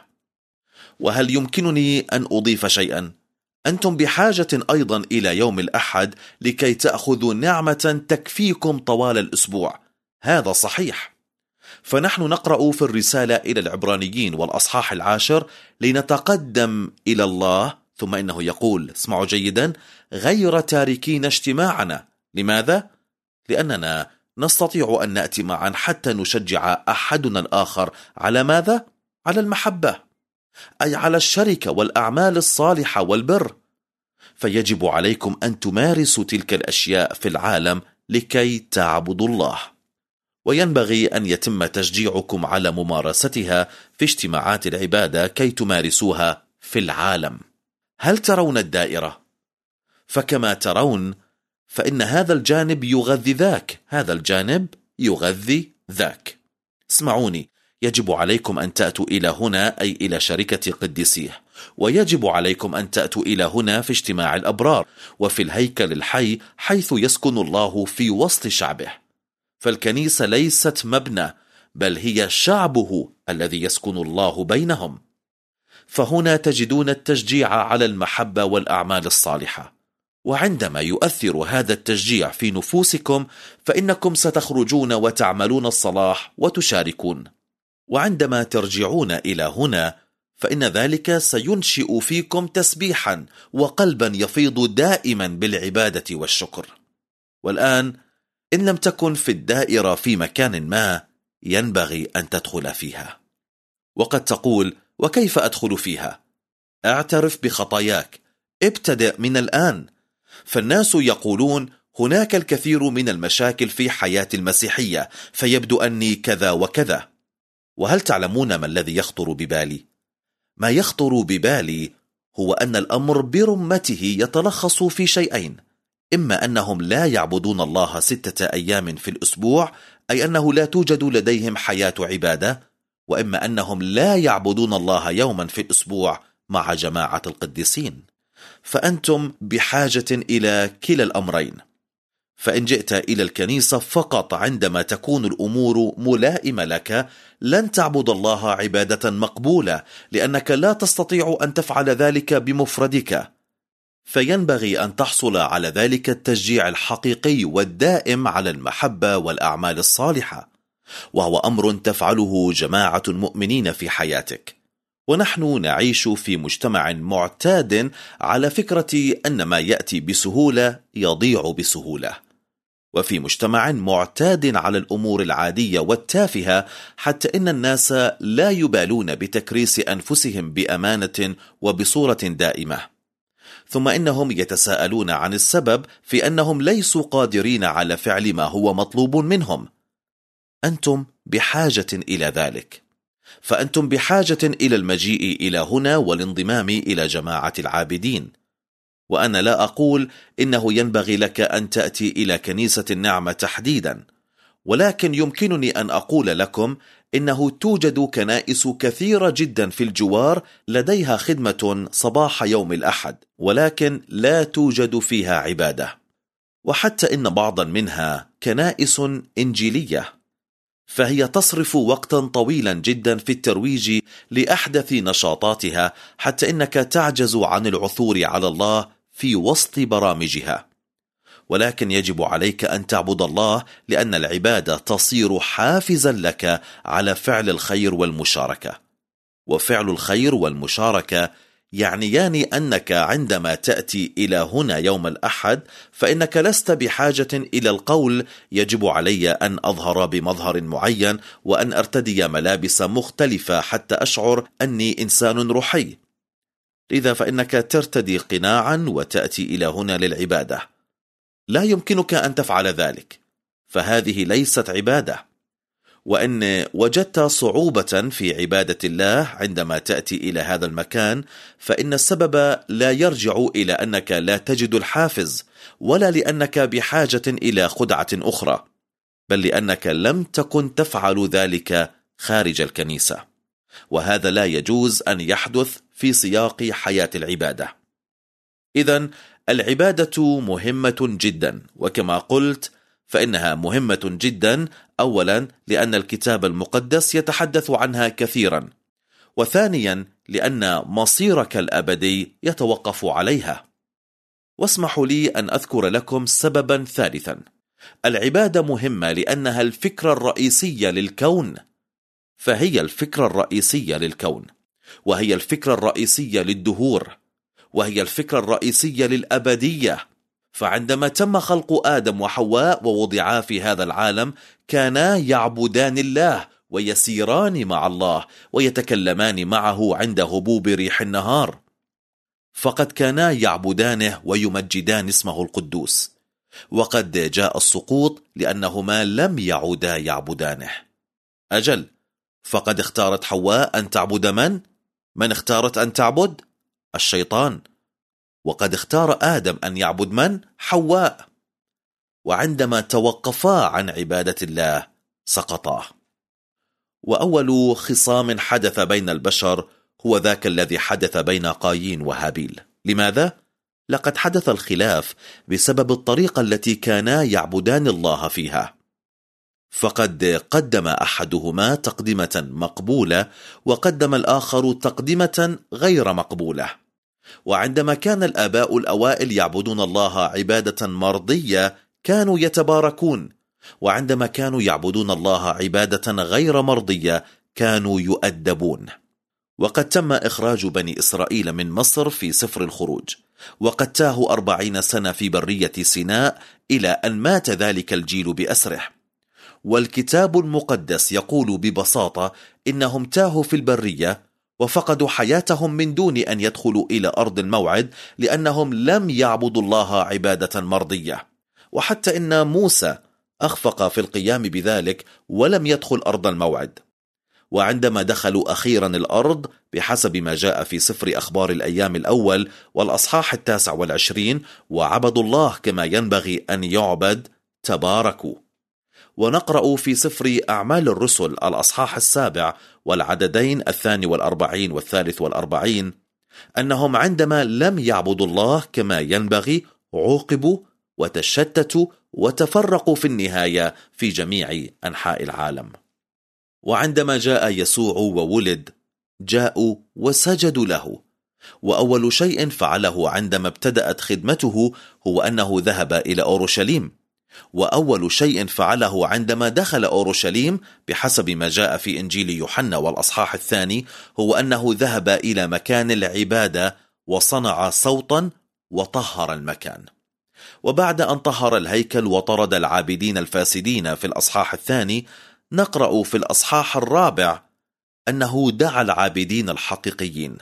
وهل يمكنني أن أضيف شيئا؟ أنتم بحاجة أيضا إلى يوم الأحد لكي تأخذوا نعمة تكفيكم طوال الأسبوع. هذا صحيح، فنحن نقرأ في الرسالة إلى العبرانيين والأصحاح العاشر لنتقدم إلى الله، ثم إنه يقول، اسمعوا جيدا، غير تاركين اجتماعنا. لماذا؟ لأننا نستطيع أن نأتي معا حتى نشجع أحدنا الآخر على ماذا؟ على المحبة، أي على الشركة والأعمال الصالحة والبر. فيجب عليكم أن تمارسوا تلك الأشياء في العالم لكي تعبدوا الله، وينبغي أن يتم تشجيعكم على ممارستها في اجتماعات العبادة كي تمارسوها في العالم. هل ترون الدائرة؟ فكما ترون فإن هذا الجانب يغذي ذاك، هذا الجانب يغذي ذاك. اسمعوني، يجب عليكم أن تأتوا إلى هنا، أي إلى شركة قديسيه، ويجب عليكم أن تأتوا إلى هنا في اجتماع الأبرار وفي الهيكل الحي حيث يسكن الله في وسط شعبه. فالكنيسة ليست مبنى، بل هي شعبه الذي يسكن الله بينهم. فهنا تجدون التشجيع على المحبة والأعمال الصالحة، وعندما يؤثر هذا التشجيع في نفوسكم فإنكم ستخرجون وتعملون الصلاح وتشاركون. وعندما ترجعون إلى هنا فإن ذلك سينشئ فيكم تسبيحا وقلبا يفيض دائما بالعبادة والشكر. والآن إن لم تكن في الدائرة في مكان ما ينبغي أن تدخل فيها. وقد تقول، وكيف أدخل فيها؟ اعترف بخطاياك، ابتدأ من الآن. فالناس يقولون هناك الكثير من المشاكل في حياة المسيحية، فيبدو أني كذا وكذا. وهل تعلمون ما الذي يخطر ببالي؟ ما يخطر ببالي هو أن الأمر برمته يتلخص في شيئين: إما أنهم لا يعبدون الله ستة أيام في الأسبوع، أي أنه لا توجد لديهم حياة عبادة، وإما أنهم لا يعبدون الله يوما في الأسبوع مع جماعة القديسين. فأنتم بحاجة إلى كلا الأمرين. فإن جئت إلى الكنيسة فقط عندما تكون الأمور ملائمة لك لن تعبد الله عبادة مقبولة، لأنك لا تستطيع أن تفعل ذلك بمفردك. فينبغي أن تحصل على ذلك التشجيع الحقيقي والدائم على المحبة والأعمال الصالحة، وهو أمر تفعله جماعة المؤمنين في حياتك. ونحن نعيش في مجتمع معتاد على فكرة أن ما يأتي بسهولة يضيع بسهولة، وفي مجتمع معتاد على الأمور العادية والتافهة، حتى إن الناس لا يبالون بتكريس أنفسهم بأمانة وبصورة دائمة. ثم إنهم يتساءلون عن السبب في أنهم ليسوا قادرين على فعل ما هو مطلوب منهم. أنتم بحاجة إلى ذلك، فأنتم بحاجة إلى المجيء إلى هنا والانضمام إلى جماعة العابدين. وأنا لا أقول إنه ينبغي لك أن تأتي إلى كنيسة النعمة تحديدا، ولكن يمكنني أن أقول لكم إنه توجد كنائس كثيرة جدا في الجوار لديها خدمة صباح يوم الأحد، ولكن لا توجد فيها عبادة، وحتى إن بعضا منها كنائس إنجيلية، فهي تصرف وقتا طويلا جدا في الترويج لأحدث نشاطاتها حتى إنك تعجز عن العثور على الله في وسط برامجها. ولكن يجب عليك أن تعبد الله، لأن العبادة تصير حافزا لك على فعل الخير والمشاركة. وفعل الخير والمشاركة يعنيان أنك عندما تأتي إلى هنا يوم الأحد فإنك لست بحاجة إلى القول يجب علي أن أظهر بمظهر معين وأن أرتدي ملابس مختلفة حتى أشعر أني إنسان روحي. لذا فإنك ترتدي قناعا وتأتي إلى هنا للعبادة. لا يمكنك أن تفعل ذلك، فهذه ليست عبادة. وإن وجدت صعوبة في عبادة الله عندما تأتي إلى هذا المكان، فإن السبب لا يرجع إلى أنك لا تجد الحافز، ولا لأنك بحاجة إلى خدعة أخرى، بل لأنك لم تكن تفعل ذلك خارج الكنيسة، وهذا لا يجوز أن يحدث في سياق حياة العبادة. إذن العبادة مهمة جدا، وكما قلت فإنها مهمة جدا أولا لأن الكتاب المقدس يتحدث عنها كثيرا، وثانيا لأن مصيرك الأبدي يتوقف عليها. واسمحوا لي أن أذكر لكم سببا ثالثا. العبادة مهمة لأنها الفكرة الرئيسية للكون، فهي الفكرة الرئيسية للكون، وهي الفكرة الرئيسية للدهور، وهي الفكرة الرئيسية للأبدية. فعندما تم خلق آدم وحواء ووضعا في هذا العالم كانا يعبدان الله ويسيران مع الله ويتكلمان معه عند هبوب ريح النهار، فقد كانا يعبدانه ويمجدان اسمه القدوس. وقد جاء السقوط لأنهما لم يعودا يعبدانه. أجل، فقد اختارت حواء أن تعبد من؟ من اختارت أن تعبد؟ الشيطان. وقد اختار آدم أن يعبد من؟ حواء. وعندما توقفا عن عبادة الله سقطا. وأول خصام حدث بين البشر هو ذاك الذي حدث بين قايين وهابيل. لماذا؟ لقد حدث الخلاف بسبب الطريقة التي كانا يعبدان الله فيها، فقد قدم أحدهما تقدمة مقبولة وقدم الآخر تقدمة غير مقبولة. وعندما كان الآباء الأوائل يعبدون الله عبادة مرضية كانوا يتباركون، وعندما كانوا يعبدون الله عبادة غير مرضية كانوا يؤدبون. وقد تم إخراج بني إسرائيل من مصر في سفر الخروج، وقد تاهوا أربعين سنة في برية سيناء إلى أن مات ذلك الجيل بأسره. والكتاب المقدس يقول ببساطة إنهم تاهوا في البرية وفقدوا حياتهم من دون أن يدخلوا إلى أرض الموعد، لأنهم لم يعبدوا الله عبادة مرضية. وحتى إن موسى أخفق في القيام بذلك ولم يدخل أرض الموعد. وعندما دخلوا أخيرا الأرض بحسب ما جاء في سفر أخبار الأيام الأول والأصحاح التاسع والعشرين وعبدوا الله كما ينبغي أن يعبد تباركوا. ونقرأ في سفر أعمال الرسل الأصحاح السابع والعددين الثاني والأربعين والثالث والأربعين أنهم عندما لم يعبدوا الله كما ينبغي عوقبوا وتشتتوا وتفرقوا في النهاية في جميع أنحاء العالم. وعندما جاء يسوع وولد جاءوا وسجدوا له، وأول شيء فعله عندما ابتدأت خدمته هو أنه ذهب إلى أورشليم. وأول شيء فعله عندما دخل أورشليم بحسب ما جاء في إنجيل يوحنا والأصحاح الثاني هو أنه ذهب إلى مكان العبادة وصنع صوتا وطهر المكان. وبعد أن طهر الهيكل وطرد العابدين الفاسدين في الأصحاح الثاني، نقرأ في الأصحاح الرابع أنه دعا العابدين الحقيقيين.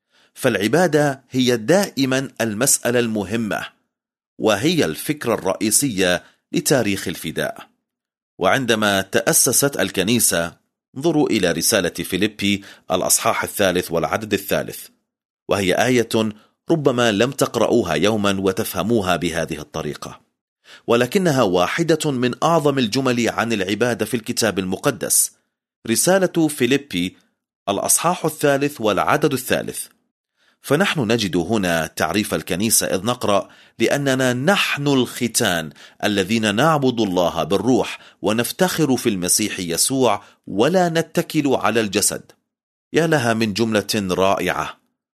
فالعبادة هي دائما المسألة المهمة، وهي الفكرة الرئيسية لتاريخ الفداء. وعندما تأسست الكنيسة انظروا إلى رسالة فيليبي الأصحاح الثالث والعدد الثالث، وهي آية ربما لم تقرأوها يوما وتفهموها بهذه الطريقة. ولكنها واحدة من أعظم الجمل عن العبادة في الكتاب المقدس. رسالة فيليبي الأصحاح الثالث والعدد الثالث. فنحن نجد هنا تعريف الكنيسة إذ نقرأ: لأننا نحن الختان الذين نعبد الله بالروح ونفتخر في المسيح يسوع ولا نتكل على الجسد. يا لها من جملة رائعة!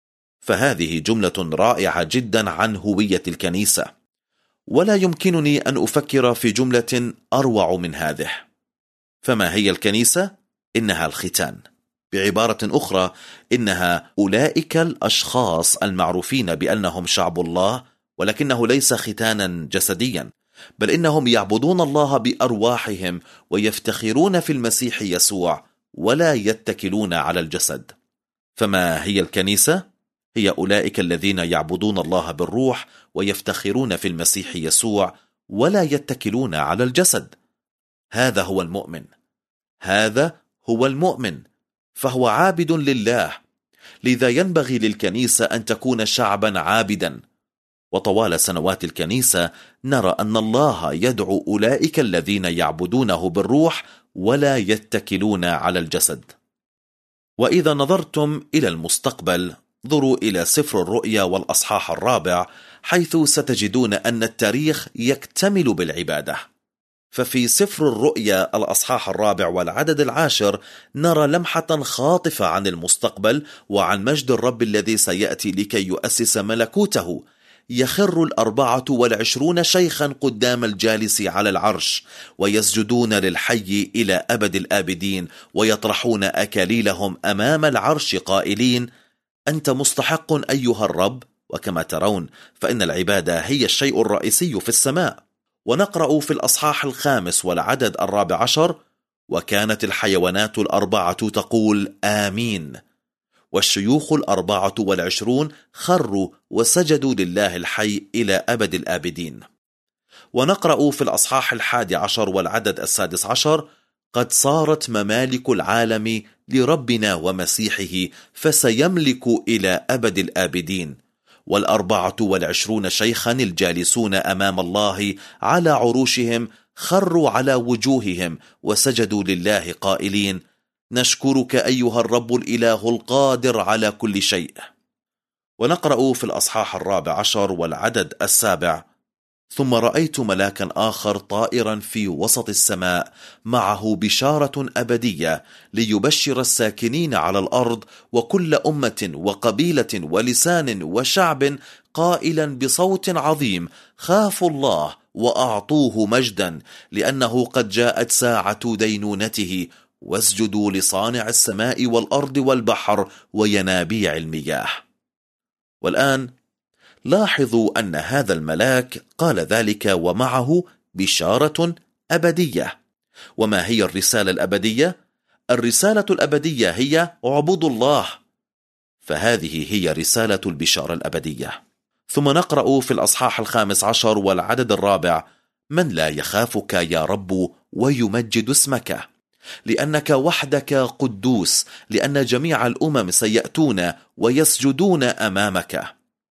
فهذه جملة رائعة جدا عن هوية الكنيسة، ولا يمكنني أن أفكر في جملة أروع من هذه. فما هي الكنيسة؟ إنها الختان. بعبارة أخرى، إنها أولئك الأشخاص المعروفين بأنهم شعب الله، ولكنه ليس ختانا جسديا، بل إنهم يعبدون الله بأرواحهم ويفتخرون في المسيح يسوع ولا يتكلون على الجسد. فما هي الكنيسة؟ هي أولئك الذين يعبدون الله بالروح ويفتخرون في المسيح يسوع ولا يتكلون على الجسد. هذا هو المؤمن، هذا هو المؤمن، فهو عابد لله. لذا ينبغي للكنيسة أن تكون شعبا عابدا. وطوال سنوات الكنيسة نرى أن الله يدعو أولئك الذين يعبدونه بالروح ولا يتكلون على الجسد. وإذا نظرتم إلى المستقبل، انظروا إلى سفر الرؤيا والأصحاح الرابع، حيث ستجدون أن التاريخ يكتمل بالعبادة. ففي سفر الرؤيا الأصحاح الرابع والعدد العاشر نرى لمحة خاطفة عن المستقبل وعن مجد الرب الذي سيأتي لكي يؤسس ملكوته. يخر الأربعة والعشرون شيخا قدام الجالس على العرش ويسجدون للحي إلى أبد الآبدين، ويطرحون أكاليلهم أمام العرش قائلين: أنت مستحق أيها الرب. وكما ترون فإن العبادة هي الشيء الرئيسي في السماء. ونقرأ في الأصحاح الخامس والعدد الرابع عشر: وكانت الحيوانات الأربعة تقول آمين، والشيوخ الأربعة والعشرون خروا وسجدوا لله الحي إلى أبد الآبدين. ونقرأ في الأصحاح الحادي عشر والعدد السادس عشر: قد صارت ممالك العالم لربنا ومسيحه، فسيملك إلى أبد الآبدين. والأربعة والعشرون شيخا الجالسون أمام الله على عروشهم خروا على وجوههم وسجدوا لله قائلين: نشكرك أيها الرب الإله القادر على كل شيء. ونقرأ في الأصحاح الرابع عشر والعدد السابع: ثم رأيت ملاكا آخر طائرا في وسط السماء معه بشارة أبدية ليبشر الساكنين على الأرض وكل أمة وقبيلة ولسان وشعب، قائلا بصوت عظيم: خافوا الله وأعطوه مجدا، لأنه قد جاءت ساعة دينونته، واسجدوا لصانع السماء والأرض والبحر وينابيع المياه. والآن لاحظوا أن هذا الملاك قال ذلك ومعه بشارة أبدية. وما هي الرسالة الأبدية؟ الرسالة الأبدية هي اعبدوا الله، فهذه هي رسالة البشارة الأبدية. ثم نقرأ في الأصحاح الخامس عشر والعدد الرابع: من لا يخافك يا رب ويمجد اسمك، لأنك وحدك قدوس، لأن جميع الأمم سيأتون ويسجدون أمامك.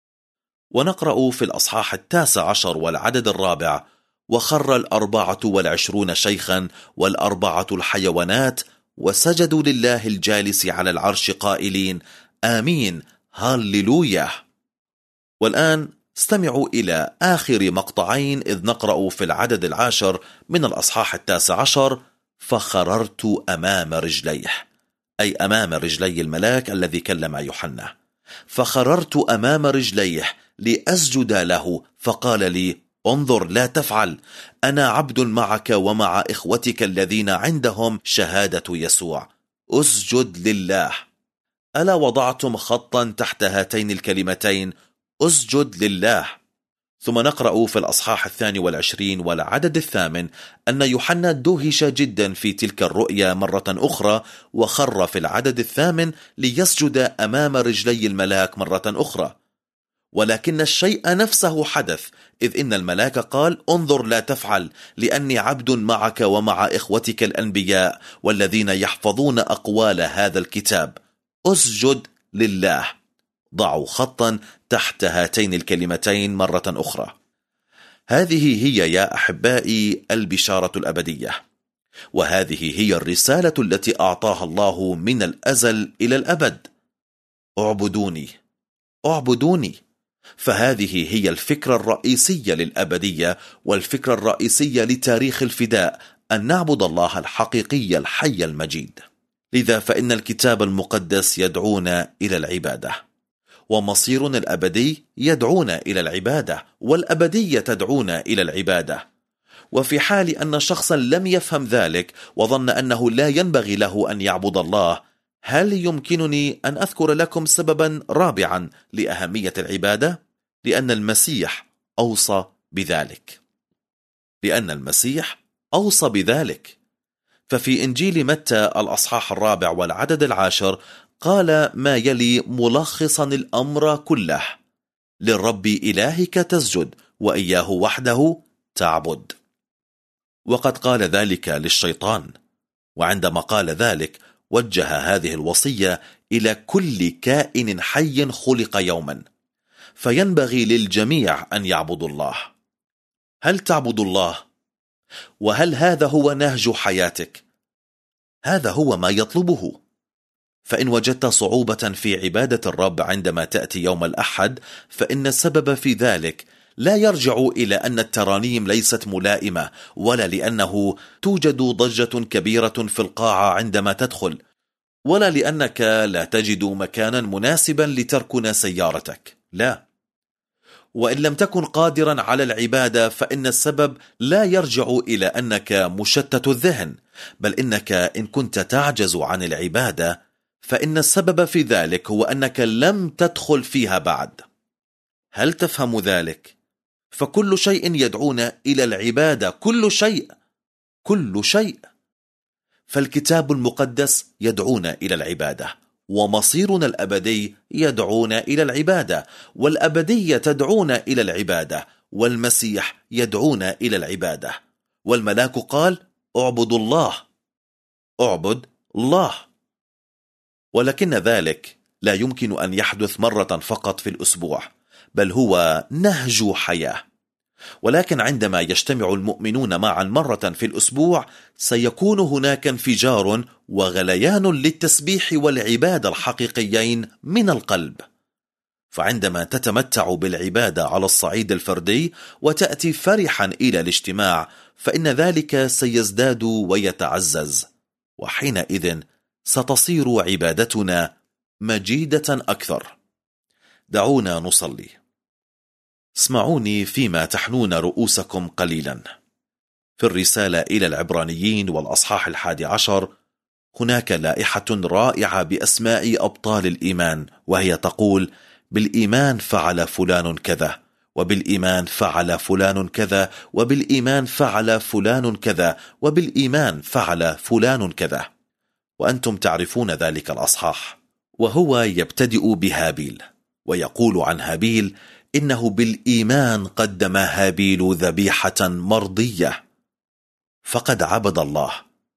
ونقرأ في الأصحاح التاسع عشر والعدد الرابع: وخر الأربعة والعشرون شيخا والأربعة الحيوانات وسجدوا لله الجالس على العرش قائلين: آمين، هاللويا. والآن استمعوا إلى آخر مقطعين، إذ نقرأ في العدد العاشر من الأصحاح التاسع عشر: فخررت أمام رجليه، أي أمام رجلي الملاك الذي كلم يوحنا. فخررت أمام رجليه لأسجد له، فقال لي: انظر لا تفعل، أنا عبد معك ومع إخوتك الذين عندهم شهادة يسوع، أسجد لله. ألا وضعتم خطا تحت هاتين الكلمتين: أسجد لله؟ ثم نقرأ في الأصحاح الثاني والعشرين والعدد الثامن أن يوحنا دهش جدا في تلك الرؤيا مرة أخرى، وخر في العدد الثامن ليسجد أمام رجلي الملاك مرة أخرى. ولكن الشيء نفسه حدث، إذ إن الملاك قال: انظر لا تفعل، لأني عبد معك ومع إخوتك الأنبياء والذين يحفظون أقوال هذا الكتاب، أسجد لله. ضعوا خطا تحت هاتين الكلمتين مرة أخرى. هذه هي يا أحبائي البشارة الأبدية، وهذه هي الرسالة التي أعطاها الله من الأزل إلى الأبد: اعبدوني اعبدوني. فهذه هي الفكرة الرئيسية للأبدية، والفكرة الرئيسية لتاريخ الفداء، أن نعبد الله الحقيقي الحي المجيد. لذا فإن الكتاب المقدس يدعونا إلى العبادة، ومصيرنا الأبدي يدعونا إلى العبادة، والأبدية تدعونا إلى العبادة. وفي حال أن شخصا لم يفهم ذلك وظن أنه لا ينبغي له أن يعبد الله، هل يمكنني أن أذكر لكم سببا رابعا لأهمية العبادة؟ لأن المسيح أوصى بذلك لأن المسيح أوصى بذلك ففي إنجيل متى الأصحاح الرابع والعدد العاشر قال ما يلي ملخصا الأمر كله: للرب إلهك تسجد وإياه وحده تعبد. وقد قال ذلك للشيطان، وعندما قال ذلك وجه هذه الوصية إلى كل كائن حي خلق يوما، فينبغي للجميع أن يعبدوا الله. هل تعبد الله؟ وهل هذا هو نهج حياتك؟ هذا هو ما يطلبه. فإن وجدت صعوبة في عبادة الرب عندما تأتي يوم الأحد، فإن السبب في ذلك لا يرجع إلى أن الترانيم ليست ملائمة، ولا لأنه توجد ضجة كبيرة في القاعة عندما تدخل، ولا لأنك لا تجد مكانا مناسبا لتركن سيارتك. لا، وإن لم تكن قادرا على العبادة فإن السبب لا يرجع إلى أنك مشتت الذهن، بل إنك إن كنت تعجز عن العبادة فإن السبب في ذلك هو أنك لم تدخل فيها بعد. هل تفهم ذلك؟ فكل شيء يدعونا إلى العبادة، كل شيء كل شيء فالكتاب المقدس يدعونا إلى العبادة، ومصيرنا الأبدي يدعونا إلى العبادة، والأبدية تدعونا إلى العبادة، والمسيح يدعونا إلى العبادة. والملاك قال: اعبدوا الله اعبد الله. ولكن ذلك لا يمكن أن يحدث مرة فقط في الأسبوع، بل هو نهج حياة. ولكن عندما يجتمع المؤمنون معا مرة في الأسبوع سيكون هناك انفجار وغليان للتسبيح والعبادة الحقيقيين من القلب. فعندما تتمتع بالعبادة على الصعيد الفردي وتأتي فرحا إلى الاجتماع، فإن ذلك سيزداد ويتعزز، وحينئذ ستصير عبادتنا مجيدة أكثر. دعونا نصلي. اسمعوني فيما تحنون رؤوسكم قليلا. في الرسالة إلى العبرانيين والأصحاح الحادي عشر هناك لائحة رائعة بأسماء أبطال الإيمان، وهي تقول: بالإيمان فعل فلان كذا، وبالإيمان فعل فلان كذا، وبالإيمان فعل فلان كذا، وبالإيمان فعل فلان كذا. وأنتم تعرفون ذلك الأصحاح، وهو يبتدئ بهابيل، ويقول عن هابيل: إنه بالإيمان قدم هابيل ذبيحة مرضية، فقد عبد الله.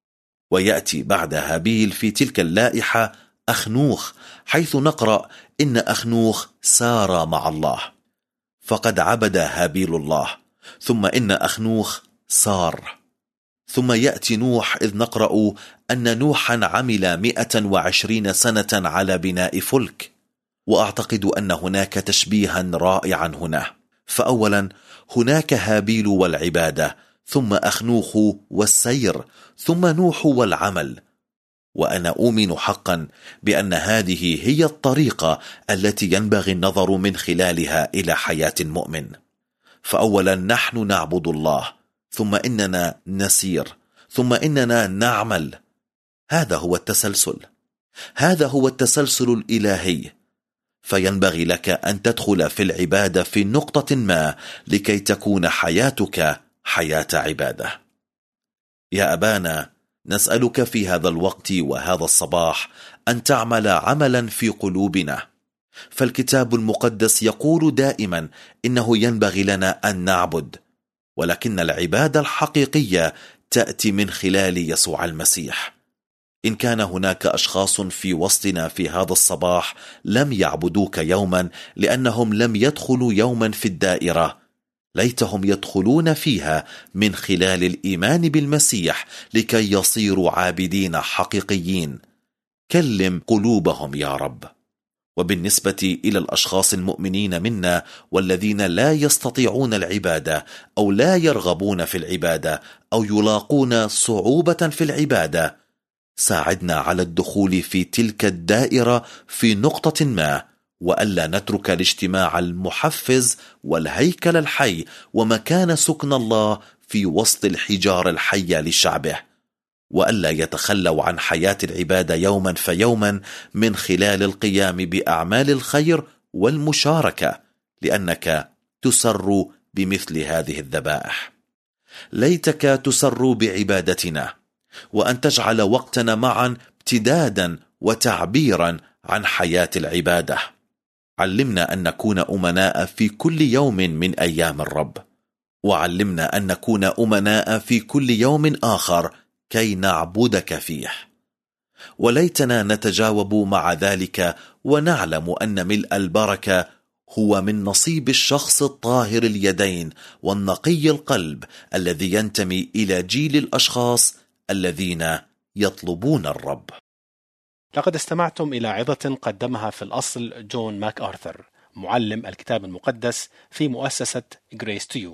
ويأتي بعد هابيل في تلك اللائحة أخنوخ، حيث نقرأ: إن أخنوخ سار مع الله، فقد عبد هابيل الله. ثم إن أخنوخ سار. ثم يأتي نوح، إذ نقرأ أن نوحا عمل مئة وعشرين سنة على بناء فلك. وأعتقد أن هناك تشبيها رائعا هنا. فأولا هناك هابيل والعبادة، ثم أخنوخ والسير، ثم نوح والعمل. وأنا أؤمن حقا بأن هذه هي الطريقة التي ينبغي النظر من خلالها إلى حياة المؤمن. فأولا نحن نعبد الله، ثم إننا نسير، ثم إننا نعمل. هذا هو التسلسل، هذا هو التسلسل الإلهي. فينبغي لك أن تدخل في العبادة في نقطة ما لكي تكون حياتك حياة عبادة. يا أبانا، نسألك في هذا الوقت وهذا الصباح أن تعمل عملا في قلوبنا. فالكتاب المقدس يقول دائما إنه ينبغي لنا أن نعبد، ولكن العبادة الحقيقية تأتي من خلال يسوع المسيح. إن كان هناك أشخاص في وسطنا في هذا الصباح لم يعبدوك يوما لأنهم لم يدخلوا يوما في الدائرة، ليتهم يدخلون فيها من خلال الإيمان بالمسيح لكي يصيروا عابدين حقيقيين. كلم قلوبهم يا رب. وبالنسبة إلى الأشخاص المؤمنين منا والذين لا يستطيعون العبادة أو لا يرغبون في العبادة أو يلاقون صعوبة في العبادة، ساعدنا على الدخول في تلك الدائرة في نقطة ما، وألا نترك الاجتماع المحفز والهيكل الحي ومكان سكن الله في وسط الحجار الحية لشعبه، وألا يتخلوا عن حياة العبادة يوما فيوما من خلال القيام بأعمال الخير والمشاركة، لأنك تسر بمثل هذه الذبائح. ليتك تسر بعبادتنا، وأن تجعل وقتنا معا امتدادا وتعبيرا عن حياة العبادة. علمنا أن نكون أمناء في كل يوم من أيام الرب، وعلمنا أن نكون أمناء في كل يوم آخر كي نعبدك فيه. وليتنا نتجاوب مع ذلك ونعلم أن ملء البركة هو من نصيب الشخص الطاهر اليدين والنقي القلب الذي ينتمي إلى جيل الأشخاص الذين يطلبون الرب. لقد استمعتم إلى عظة قدمها في الأصل جون ماك آرثر، معلم الكتاب المقدس في مؤسسة Grace to You.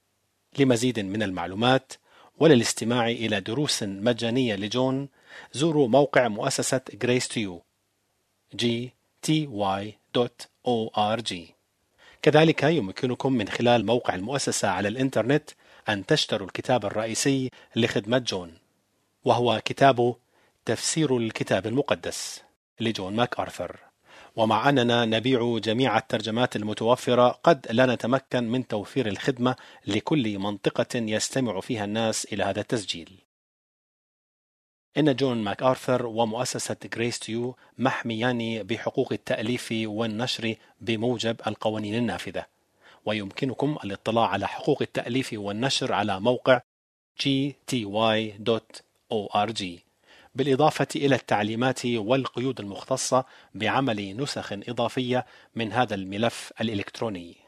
لمزيد من المعلومات وللاستماع إلى دروس مجانية لجون، زوروا موقع مؤسسة Grace to You جي تي واي دوت أو آر جي. كذلك يمكنكم من خلال موقع المؤسسة على الإنترنت أن تشتروا الكتاب الرئيسي لخدمة جون، وهو كتاب تفسير الكتاب المقدس لجون ماك آرثر. ومع أننا نبيع جميع الترجمات المتوفرة، قد لا نتمكن من توفير الخدمة لكل منطقة يستمع فيها الناس إلى هذا التسجيل. إن جون ماك آرثر ومؤسسة Grace to You محميان بحقوق التأليف والنشر بموجب القوانين النافذة، ويمكنكم الاطلاع على حقوق التأليف والنشر على موقع جي تي واي دوت أو آر جي، بالإضافة إلى التعليمات والقيود المختصة بعمل نسخ إضافية من هذا الملف الإلكتروني.